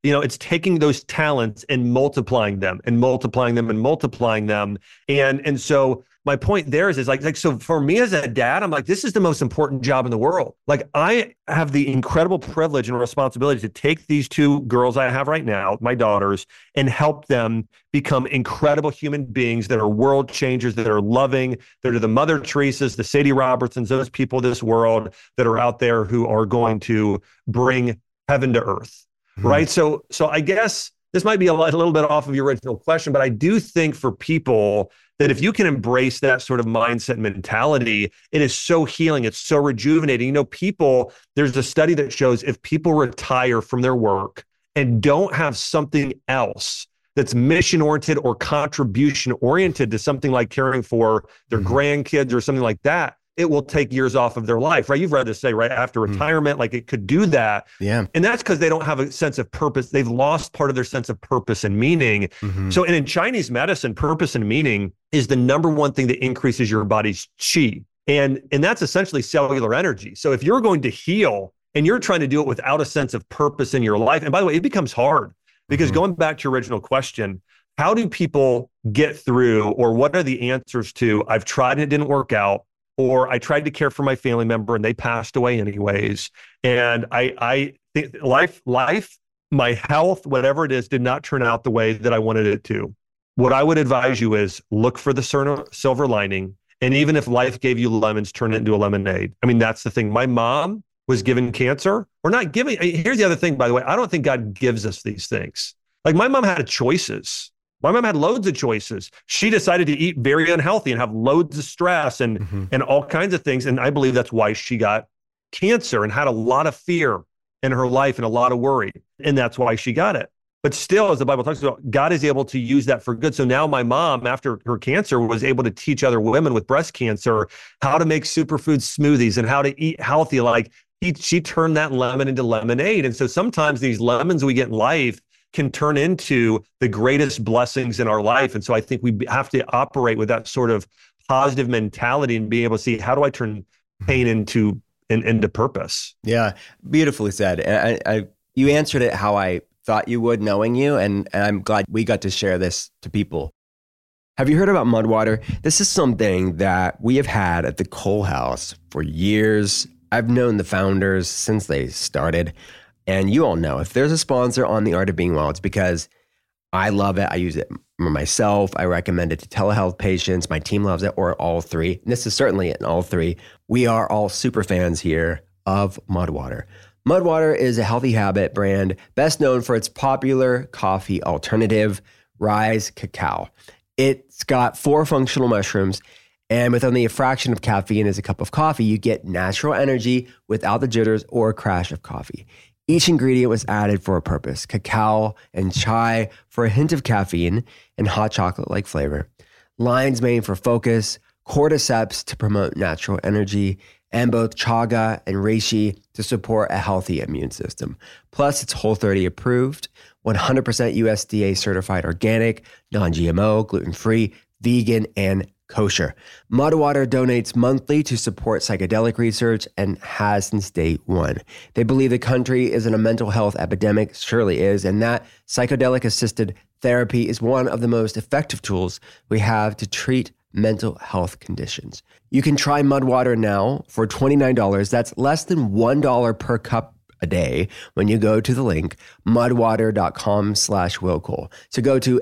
[SPEAKER 3] You know, it's taking those talents and multiplying them and multiplying them and multiplying them. And, and so my point there is, is like, like, so for me as a dad, I'm like, this is the most important job in the world. Like, I have the incredible privilege and responsibility to take these two girls I have right now, my daughters, and help them become incredible human beings that are world changers, that are loving, that are the Mother Teresas, the Sadie Robertsons, those people of this world that are out there who are going to bring heaven to earth. Mm-hmm. Right. So, so I guess this might be a little bit off of your original question, but I do think for people that if you can embrace that sort of mindset and mentality, it is so healing. It's so rejuvenating. You know, people, there's a study that shows if people retire from their work and don't have something else that's mission-oriented or contribution-oriented to something like caring for their mm-hmm. grandkids or something like that, it will take years off of their life, right? You've read this say, right? After retirement, mm. like it could do that.
[SPEAKER 2] Yeah.
[SPEAKER 3] And that's because they don't have a sense of purpose. They've lost part of their sense of purpose and meaning. Mm-hmm. So, and in Chinese medicine, purpose and meaning is the number one thing that increases your body's qi. And, and that's essentially cellular energy. So if you're going to heal and you're trying to do it without a sense of purpose in your life, and by the way, it becomes hard because mm-hmm. going back to your original question, how do people get through, or what are the answers to, I've tried and it didn't work out, or I tried to care for my family member and they passed away anyways. And I, I think life, life, my health, whatever it is, did not turn out the way that I wanted it to. What I would advise you is look for the silver lining. And even if life gave you lemons, turn it into a lemonade. I mean, that's the thing. My mom was given cancer, or not giving. Here's the other thing, by the way. I don't think God gives us these things. Like my mom had choices. My mom had loads of choices. She decided to eat very unhealthy and have loads of stress and, mm-hmm. and all kinds of things. And I believe that's why she got cancer and had a lot of fear in her life and a lot of worry. And that's why she got it. But still, as the Bible talks about, God is able to use that for good. So now my mom, after her cancer, was able to teach other women with breast cancer how to make superfood smoothies and how to eat healthy. Like he, she turned that lemon into lemonade. And so sometimes these lemons we get in life can turn into the greatest blessings in our life. And so I think we have to operate with that sort of positive mentality and be able to see, how do I turn pain into in, into purpose?
[SPEAKER 2] Yeah, beautifully said. And I, I, you answered it how I thought you would, knowing you, and, and I'm glad we got to share this to people. Have you heard about Mudwater? This is something that we have had at the Cole House for years. I've known the founders since they started. And you all know, if there's a sponsor on The Art of Being Well, it's because I love it. I use it myself. I recommend it to telehealth patients. My team loves it, or all three. And this is certainly in all three. We are all super fans here of Mudwater. Mudwater is a healthy habit brand best known for its popular coffee alternative, Rise Cacao. It's got four functional mushrooms, and with only a fraction of caffeine as a cup of coffee, you get natural energy without the jitters or crash of coffee. Each ingredient was added for a purpose: cacao and chai for a hint of caffeine and hot chocolate-like flavor, lion's mane for focus, cordyceps to promote natural energy, and both chaga and reishi to support a healthy immune system. Plus, it's Whole thirty approved, one hundred percent U S D A certified organic, non-G M O, gluten-free, vegan, and kosher. Mudwater donates monthly to support psychedelic research and has since day one. They believe the country is in a mental health epidemic, surely is, and that psychedelic-assisted therapy is one of the most effective tools we have to treat mental health conditions. You can try Mudwater now for twenty-nine dollars. That's less than one dollar per cup a day when you go to the link mudwater.com slash Will Cole. So go to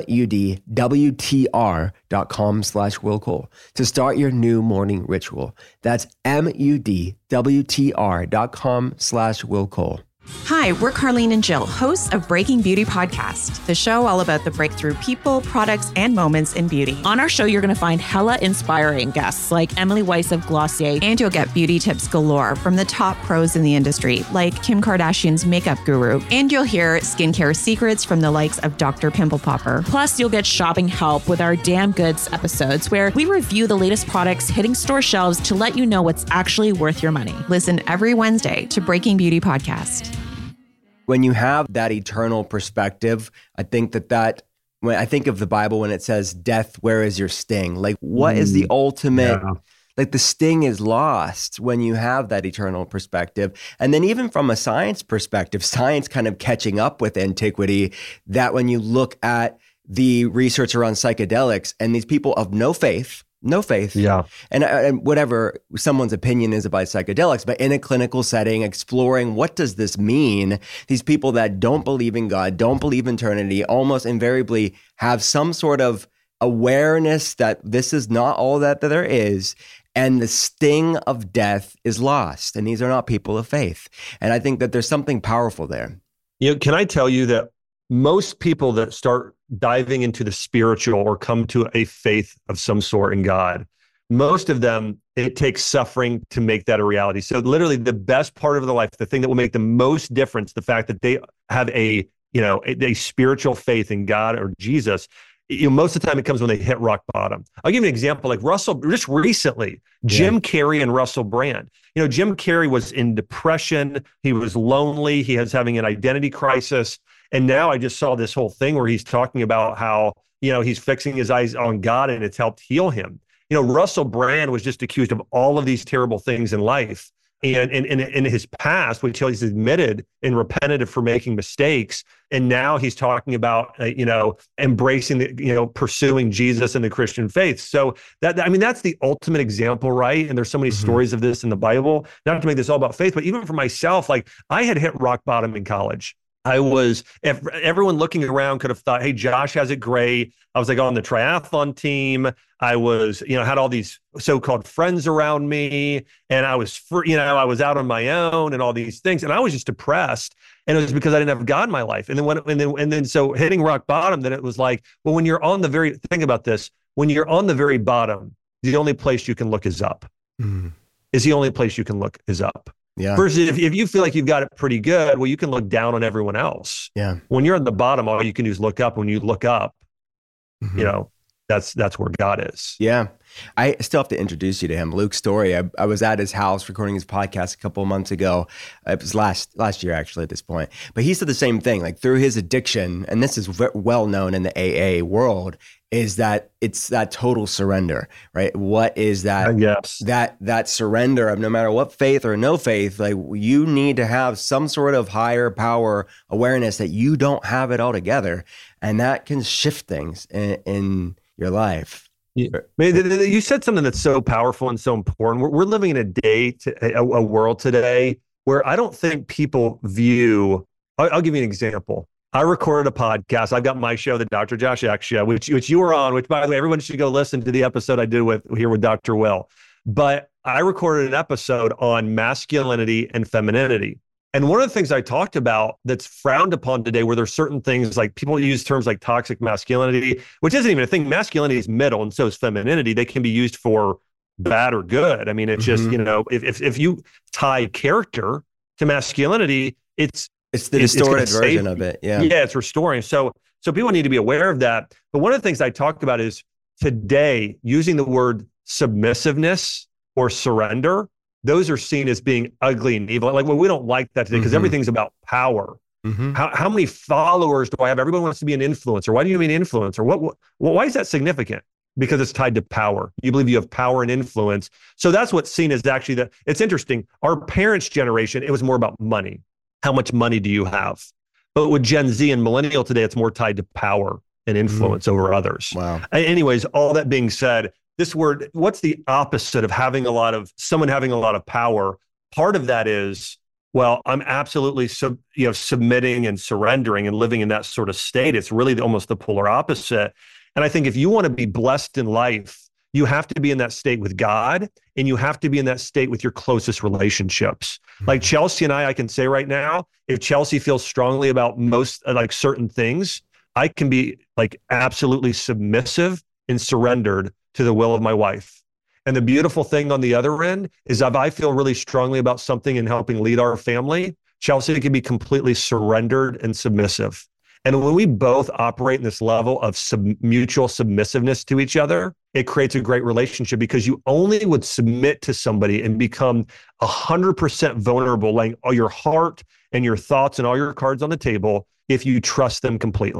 [SPEAKER 2] M-U-D-W-T-R dot com slash Will Cole to start your new morning ritual. That's M-U-D-W-T-R dot com slash Will Cole.
[SPEAKER 4] Hi, we're Carlene and Jill, hosts of Breaking Beauty Podcast, the show all about the breakthrough people, products, and moments in beauty.
[SPEAKER 5] On our show, you're going to find hella inspiring guests like Emily Weiss of Glossier.
[SPEAKER 4] And you'll get beauty tips galore from the top pros in the industry, like Kim Kardashian's makeup guru. And you'll hear skincare secrets from the likes of Doctor Pimple Popper.
[SPEAKER 5] Plus, you'll get shopping help with our Damn Goods episodes, where we review the latest products hitting store shelves to let you know what's actually worth your money.
[SPEAKER 4] Listen every Wednesday to Breaking Beauty Podcast.
[SPEAKER 2] When you have that eternal perspective, I think that that, when I think of the Bible, when it says, death, where is your sting? Like, what mm, is the ultimate, yeah. like the sting is lost when you have that eternal perspective. And then even from a science perspective, science kind of catching up with antiquity, that when you look at the research around psychedelics and these people of no faith, no faith.
[SPEAKER 3] Yeah.
[SPEAKER 2] And, and whatever someone's opinion is about psychedelics, but in a clinical setting, exploring what does this mean? These people that don't believe in God, don't believe in eternity, almost invariably have some sort of awareness that this is not all that, that there is. And the sting of death is lost. And these are not people of faith. And I think that there's something powerful there.
[SPEAKER 3] You know, can I tell you that most people that start diving into the spiritual or come to a faith of some sort in God, most of them, it takes suffering to make that a reality. So literally the best part of their life, the thing that will make the most difference, the fact that they have a, you know, a, a spiritual faith in God or Jesus, you know, most of the time it comes when they hit rock bottom. I'll give you an example, like Russell, just recently, Jim yeah. Carrey and Russell Brand. You know, Jim Carrey was in depression. He was lonely. He was having an identity crisis. And now I just saw this whole thing where he's talking about how, you know, he's fixing his eyes on God and it's helped heal him. You know, Russell Brand was just accused of all of these terrible things in life. And in, in, in his past, which he's admitted and repented for making mistakes. And now he's talking about, uh, you know, embracing, the, you know, pursuing Jesus and the Christian faith. So that, I mean, that's the ultimate example, right? And there's so many mm-hmm. stories of this in the Bible, not to make this all about faith, but even for myself, like I had hit rock bottom in college. I was, if everyone looking around could have thought, hey, Josh has it great. I was like on the triathlon team. I was, you know, had all these so-called friends around me and I was, free, you know, I was out on my own and all these things. And I was just depressed. And it was because I didn't have God in my life. And then when, and then, and then so hitting rock bottom, then it was like, well, when you're on the very, think about this, when you're on the very bottom, the only place you can look is up. Mm. Is the only place you can look is up.
[SPEAKER 2] Yeah.
[SPEAKER 3] Versus if, if you feel like you've got it pretty good, well, you can look down on everyone else.
[SPEAKER 2] Yeah.
[SPEAKER 3] When you're at the bottom, all you can do is look up. When you look up, mm-hmm. you know, that's that's where God is.
[SPEAKER 2] Yeah. I still have to introduce you to him. Luke Story. I, I was at his house recording his podcast a couple of months ago. It was last last year, actually, at this point. But he said the same thing, like through his addiction, and this is v- well known in the A A world, is that it's that total surrender, right? What is that?
[SPEAKER 3] Yes.
[SPEAKER 2] That that surrender of no matter what faith or no faith, like you need to have some sort of higher power awareness that you don't have it all together. And that can shift things in, in your life.
[SPEAKER 3] You, you said something that's so powerful and so important. We're, we're living in a day, to, a, a world today where I don't think people view, I'll, I'll give you an example. I recorded a podcast. I've got my show, the Doctor Josh X Show, which, which you were on, which by the way, everyone should go listen to the episode I did with here with Doctor Will. But I recorded an episode on masculinity and femininity. And one of the things I talked about that's frowned upon today, where there's certain things like people use terms like toxic masculinity, which isn't even a thing. Masculinity is middle and so is femininity. They can be used for bad or good. I mean, it's mm-hmm. just, you know, if, if if you tie character to masculinity, it's
[SPEAKER 2] It's the distorted it's version of it. Yeah.
[SPEAKER 3] Yeah, it's restoring. So so people need to be aware of that. But one of the things I talked about is today using the word submissiveness or surrender. Those are seen as being ugly and evil. Like, well, we don't like that today because mm-hmm. everything's about power. Mm-hmm. How how many followers do I have? Everyone wants to be an influencer. Why do you mean influencer? What, what well, why is that significant? Because it's tied to power. You believe you have power and influence. So that's what's seen as actually that. It's interesting. Our parents' generation, it was more about money. How much money do you have? But with Gen Z and millennial today, it's more tied to power and influence mm-hmm. over others.
[SPEAKER 2] Wow.
[SPEAKER 3] Anyways, all that being said, this word, what's the opposite of having a lot of, someone having a lot of power? Part of that is, well, I'm absolutely sub, you know, submitting and surrendering and living in that sort of state. It's really almost the polar opposite. And I think if you want to be blessed in life, you have to be in that state with God, and you have to be in that state with your closest relationships. Mm-hmm. Like Chelsea and I, I can say right now, if Chelsea feels strongly about most like certain things, I can be like absolutely submissive and surrendered to the will of my wife. And the beautiful thing on the other end is if I feel really strongly about something and helping lead our family, Chelsea can be completely surrendered and submissive. And when we both operate in this level of sub- mutual submissiveness to each other, it creates a great relationship because you only would submit to somebody and become one hundred percent vulnerable, laying all your heart and your thoughts and all your cards on the table if you trust them completely.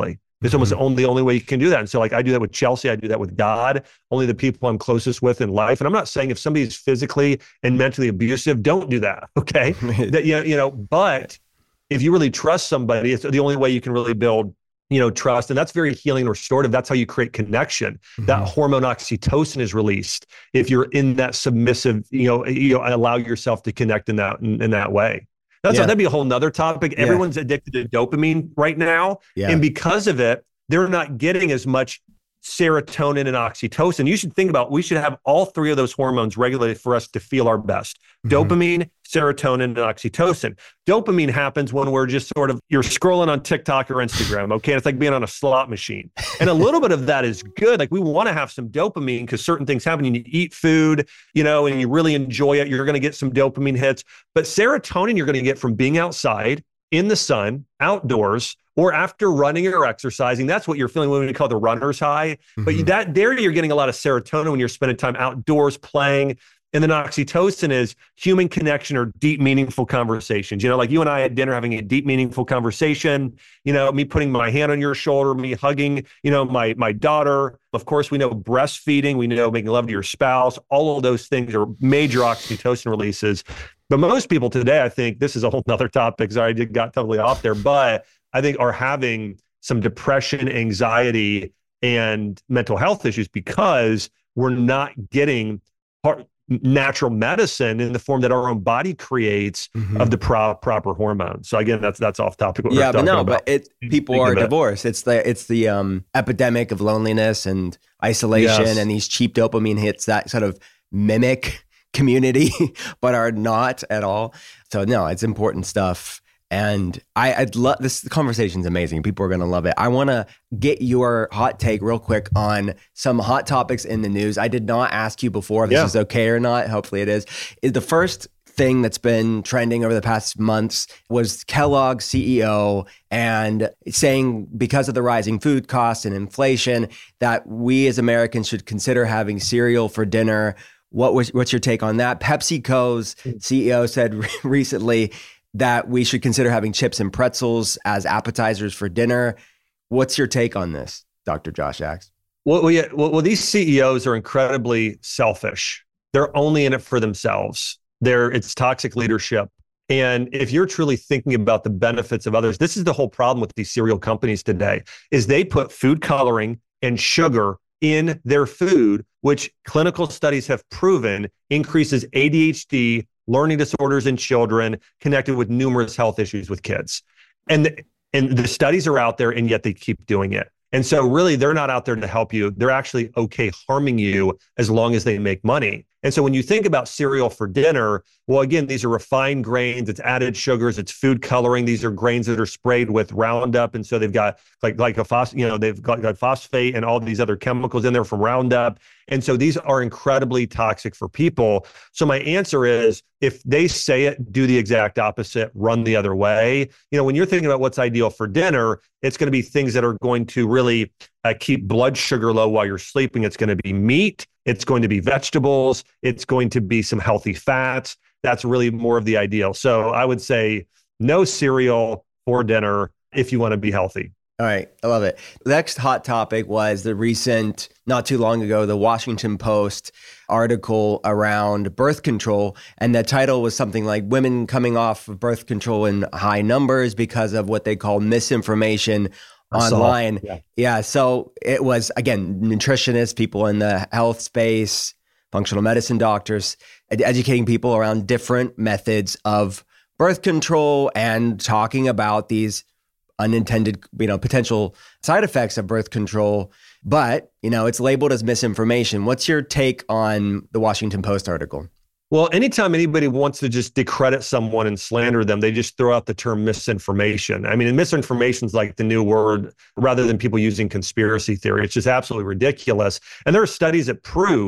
[SPEAKER 3] It's mm-hmm. almost the only, the only way you can do that. And so like I do that with Chelsea. I do that with God, only the people I'm closest with in life. And I'm not saying if somebody's physically and mentally abusive, don't do that. Okay. that, you know, you know, but if you really trust somebody, it's the only way you can really build, you know, trust. And that's very healing and restorative. That's how you create connection. Mm-hmm. That hormone oxytocin is released if you're in that submissive, you know, you know, allow yourself to connect in that, in, in that way. That's yeah. that'd be a whole nother topic. Yeah. Everyone's addicted to dopamine right now. Yeah. And because of it, they're not getting as much serotonin and oxytocin. You should think about, we should have all three of those hormones regulated for us to feel our best. Mm-hmm. Dopamine, serotonin, and oxytocin. Dopamine happens when we're just sort of, you're scrolling on TikTok or Instagram, okay? It's like being on a slot machine. And a little bit of that is good. Like we want to have some dopamine because certain things happen. You eat food, you know, and you really enjoy it. You're going to get some dopamine hits. But serotonin you're going to get from being outside, in the sun, outdoors, or after running or exercising. That's what you're feeling when we call the runner's high. Mm-hmm. But that there you're getting a lot of serotonin when you're spending time outdoors playing. And then oxytocin is human connection or deep, meaningful conversations. You know, like you and I at dinner having a deep, meaningful conversation, you know, me putting my hand on your shoulder, me hugging, you know, my my daughter. Of course, we know breastfeeding, we know making love to your spouse. All of those things are major oxytocin releases. But most people today, I think, this is a whole nother topic. Sorry, I got totally off there, but I think are having some depression, anxiety, and mental health issues because we're not getting part, natural medicine in the form that our own body creates mm-hmm. of the pro- proper hormones. So again, that's that's off topic. What
[SPEAKER 2] yeah, but no,
[SPEAKER 3] about.
[SPEAKER 2] but it people are divorced. It. It's the it's the um, epidemic of loneliness and isolation, yes. and these cheap dopamine hits that sort of mimic community, but are not at all. So no, it's important stuff. And I, I'd love this conversation's amazing. People are going to love it. I want to get your hot take real quick on some hot topics in the news. I did not ask you before if this yeah. is okay or not. Hopefully it is. Is the first thing that's been trending over the past months was Kellogg's C E O and saying because of the rising food costs and inflation that we as Americans should consider having cereal for dinner. What was what's your take on that? PepsiCo's C E O said re- recently that we should consider having chips and pretzels as appetizers for dinner. What's your take on this, Doctor Josh Axe?
[SPEAKER 3] Well, well, yeah, well, well, these C E Os are incredibly selfish. They're only in it for themselves. They're, it's toxic leadership. And if you're truly thinking about the benefits of others, this is the whole problem with these cereal companies today, is they put food coloring and sugar in their food, which clinical studies have proven increases A D H D, learning disorders in children, connected with numerous health issues with kids. And the, and the studies are out there, and yet they keep doing it. And so really, they're not out there to help you. They're actually okay harming you as long as they make money. And so when you think about cereal for dinner, well, again, these are refined grains, it's added sugars, it's food coloring. These are grains that are sprayed with Roundup. And so they've got like, like a phos, you know, they've got, got phosphate and all these other chemicals in there from Roundup. And so these are incredibly toxic for people. So my answer is, if they say it, do the exact opposite, run the other way. You know, when you're thinking about what's ideal for dinner, it's going to be things that are going to really uh, keep blood sugar low while you're sleeping. It's going to be meat. It's going to be vegetables. It's going to be some healthy fats. That's really more of the ideal. So I would say no cereal for dinner if you want to be healthy.
[SPEAKER 2] All right. I love it. The next hot topic was the recent, not too long ago, the Washington Post article around birth control. And the title was something like women coming off of birth control in high numbers because of what they call misinformation online. Yeah. yeah. So it was, again, nutritionists, people in the health space, functional medicine doctors, ed- educating people around different methods of birth control and talking about these unintended, you know, potential side effects of birth control. But, you know, it's labeled as misinformation. What's your take on the Washington Post article?
[SPEAKER 3] Well, anytime anybody wants to just discredit someone and slander them, they just throw out the term misinformation. I mean, and misinformation is like the new word rather than people using conspiracy theory. It's just absolutely ridiculous. And there are studies that prove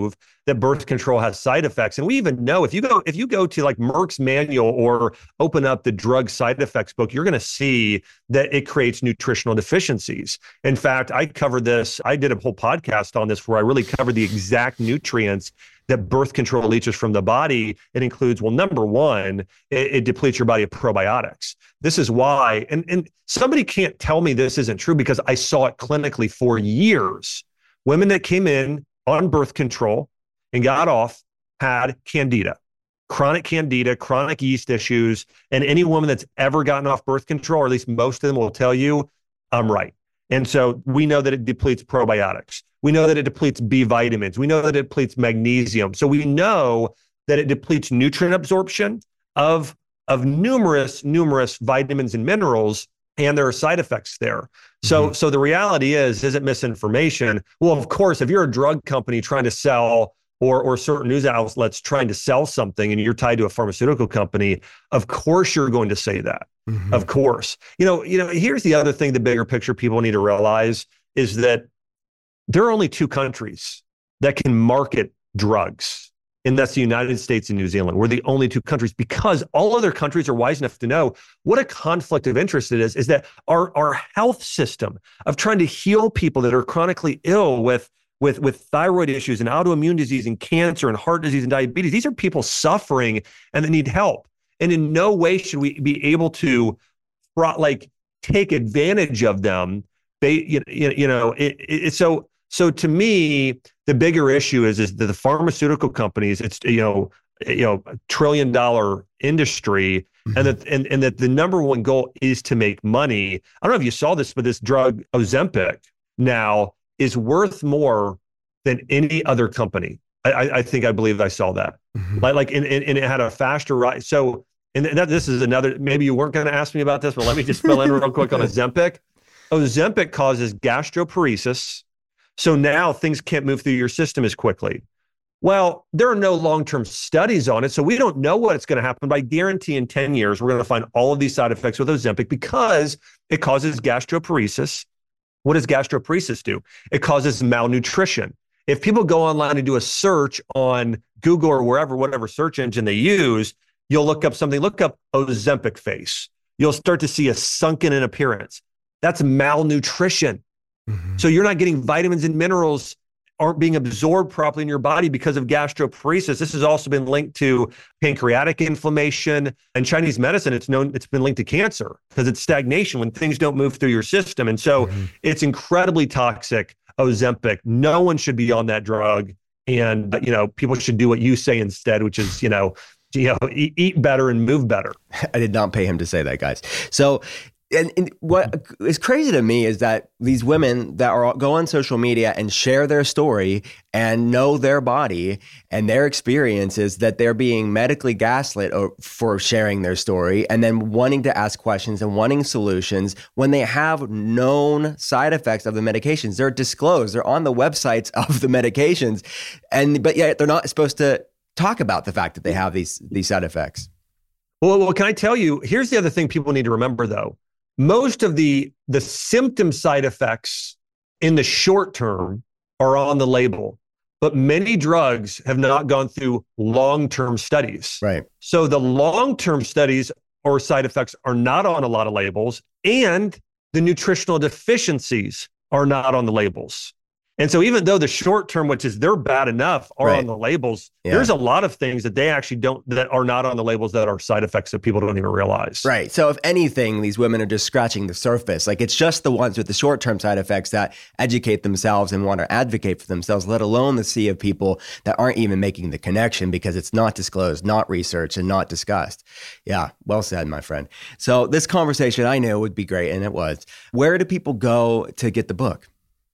[SPEAKER 3] that birth control has side effects. And we even know if you go if you go to like Merck's manual or open up the drug side effects book, you're going to see that it creates nutritional deficiencies. In fact, I covered this. I did a whole podcast on this where I really covered the exact nutrients that birth control leaches from the body. It includes, well, number one, it, it depletes your body of probiotics. This is why, and, and somebody can't tell me this isn't true because I saw it clinically for years. Women that came in on birth control and got off had candida, chronic candida, chronic yeast issues. And any woman that's ever gotten off birth control, or at least most of them will tell you, I'm right. And so we know that it depletes probiotics. We know that it depletes B vitamins. We know that it depletes magnesium. So we know that it depletes nutrient absorption of, of numerous, numerous vitamins and minerals, and there are side effects there. So, mm-hmm. so the reality is, is it misinformation? Well, of course, if you're a drug company trying to sell or or certain news outlets trying to sell something and you're tied to a pharmaceutical company, of course you're going to say that. Mm-hmm. Of course. You know, you know, here's the other thing, the bigger picture people need to realize is that there are only two countries that can market drugs, and that's the United States and New Zealand. We're the only two countries because all other countries are wise enough to know what a conflict of interest it is, is that our, our health system of trying to heal people that are chronically ill with with with thyroid issues and autoimmune disease and cancer and heart disease and diabetes. These are people suffering and they need help. And in no way should we be able to like take advantage of them. They, you, you know, it, it, so so to me, the bigger issue is is that the pharmaceutical companies, it's you know, you know, a trillion dollar industry, mm-hmm. and that and, and that the number one goal is to make money. I don't know if you saw this, but this drug Ozempic now is worth more than any other company. I, I think I believe I saw that. Mm-hmm. Like, like, and, and it had a faster rise. So, and that, this is another. Maybe you weren't going to ask me about this, but let me just fill in real quick on Ozempic. Ozempic causes gastroparesis, so now things can't move through your system as quickly. Well, there are no long-term studies on it, so we don't know what's going to happen. But I guarantee in ten years, we're going to find all of these side effects with Ozempic because it causes gastroparesis. What does gastroparesis do? It causes malnutrition. If people go online and do a search on Google or wherever, whatever search engine they use, you'll look up something, look up Ozempic face. You'll start to see a sunken in appearance. That's malnutrition. Mm-hmm. So you're not getting vitamins and minerals aren't being absorbed properly in your body because of gastroparesis. This has also been linked to pancreatic inflammation. And Chinese medicine, it's known, it's been linked to cancer because it's stagnation when things don't move through your system. And so mm-hmm. it's incredibly toxic, Ozempic. No one should be on that drug. And, you know, people should do what you say instead, which is, you know, you know, eat, eat better and move better.
[SPEAKER 2] I did not pay him to say that, guys. So And, and what is crazy to me is that these women that are go on social media and share their story and know their body and their experiences, that they're being medically gaslit for sharing their story and then wanting to ask questions and wanting solutions when they have known side effects of the medications. They're disclosed. They're on the websites of the medications, and but yet they're not supposed to talk about the fact that they have these these side effects.
[SPEAKER 3] Well, well, can I tell you? Here's the other thing people need to remember, though. Most of the, the symptom side effects in the short term are on the label, but many drugs have not gone through long-term studies.
[SPEAKER 2] Right.
[SPEAKER 3] So the long-term studies or side effects are not on a lot of labels, and the nutritional deficiencies are not on the labels. And so even though the short term, which is they're bad enough, are right. on the labels, yeah. there's a lot of things that they actually don't, that are not on the labels that are side effects that people don't even realize.
[SPEAKER 2] Right. So if anything, these women are just scratching the surface. Like, it's just the ones with the short term side effects that educate themselves and want to advocate for themselves, let alone the sea of people that aren't even making the connection because it's not disclosed, not researched, and not discussed. Yeah. Well said, my friend. So this conversation I knew would be great, and it was. Where do people go to get the book?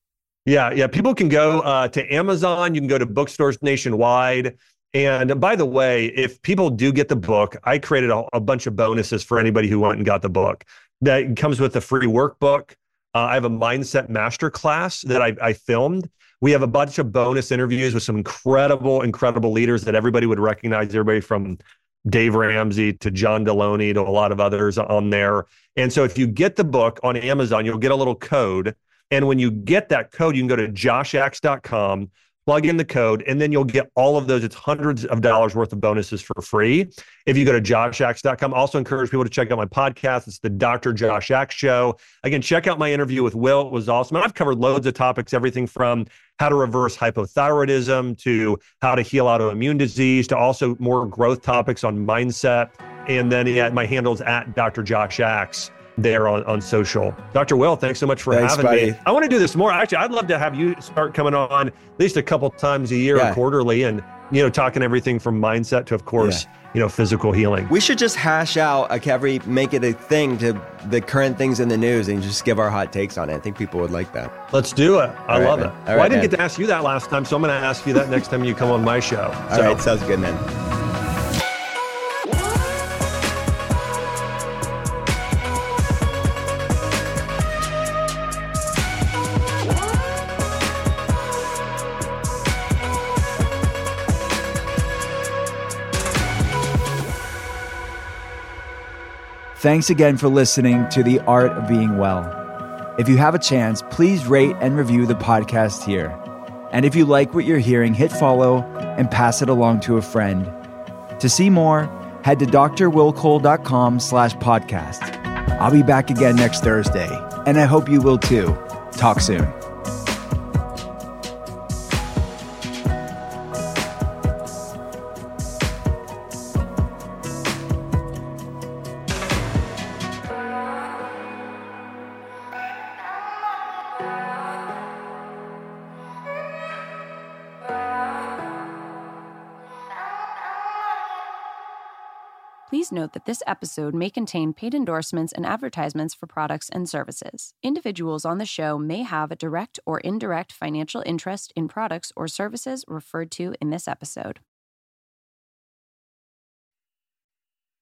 [SPEAKER 3] Yeah, yeah. People can go uh, to Amazon. You can go to bookstores nationwide. And by the way, if people do get the book, I created a, a bunch of bonuses for anybody who went and got the book. That comes with a free workbook. Uh, I have a mindset masterclass that I, I filmed. We have a bunch of bonus interviews with some incredible, incredible leaders that everybody would recognize. Everybody from Dave Ramsey to John Deloney to a lot of others on there. And so if you get the book on Amazon, you'll get a little code. And when you get that code, you can go to josh axe dot com plug in the code, and then you'll get all of those. It's hundreds of dollars worth of bonuses for free if you go to josh axe dot com. Also encourage people to check out my podcast. It's the Doctor Josh Axe Show. Again, check out my interview with Will. It was awesome. And I've covered loads of topics, everything from how to reverse hypothyroidism to how to heal autoimmune disease to also more growth topics on mindset. And then yeah, my handle's at Doctor Josh Axe there on, on social. Doctor Will, thanks so much for
[SPEAKER 2] Thanks,
[SPEAKER 3] having
[SPEAKER 2] buddy.
[SPEAKER 3] me. I want to do this more. Actually, I'd love to have you start coming on at least a couple times a year
[SPEAKER 2] Yeah.
[SPEAKER 3] or quarterly and, you know, talking everything from mindset to, of course,
[SPEAKER 2] Yeah.
[SPEAKER 3] you know, physical healing.
[SPEAKER 2] We should just hash out, like every, make it a thing to the current things in the news and just give our hot takes on it. I think people would like that.
[SPEAKER 3] Let's do it. I
[SPEAKER 2] All right,
[SPEAKER 3] love
[SPEAKER 2] man.
[SPEAKER 3] it.
[SPEAKER 2] All
[SPEAKER 3] well,
[SPEAKER 2] right,
[SPEAKER 3] I didn't
[SPEAKER 2] man.
[SPEAKER 3] get to ask you that last time, so I'm going to ask you that next time you come on my show.
[SPEAKER 2] All
[SPEAKER 3] So,
[SPEAKER 2] right, sounds good, man.
[SPEAKER 6] Thanks again for listening to The Art of Being Well. If you have a chance, please rate and review the podcast here. And if you like what you're hearing, hit follow and pass it along to a friend. To see more, head to drwillcole.com slash podcast. I'll be back again next Thursday, and I hope you will too. Talk soon.
[SPEAKER 7] Please note that this episode may contain paid endorsements and advertisements for products and services. Individuals on the show may have a direct or indirect financial interest in products or services referred to in this episode.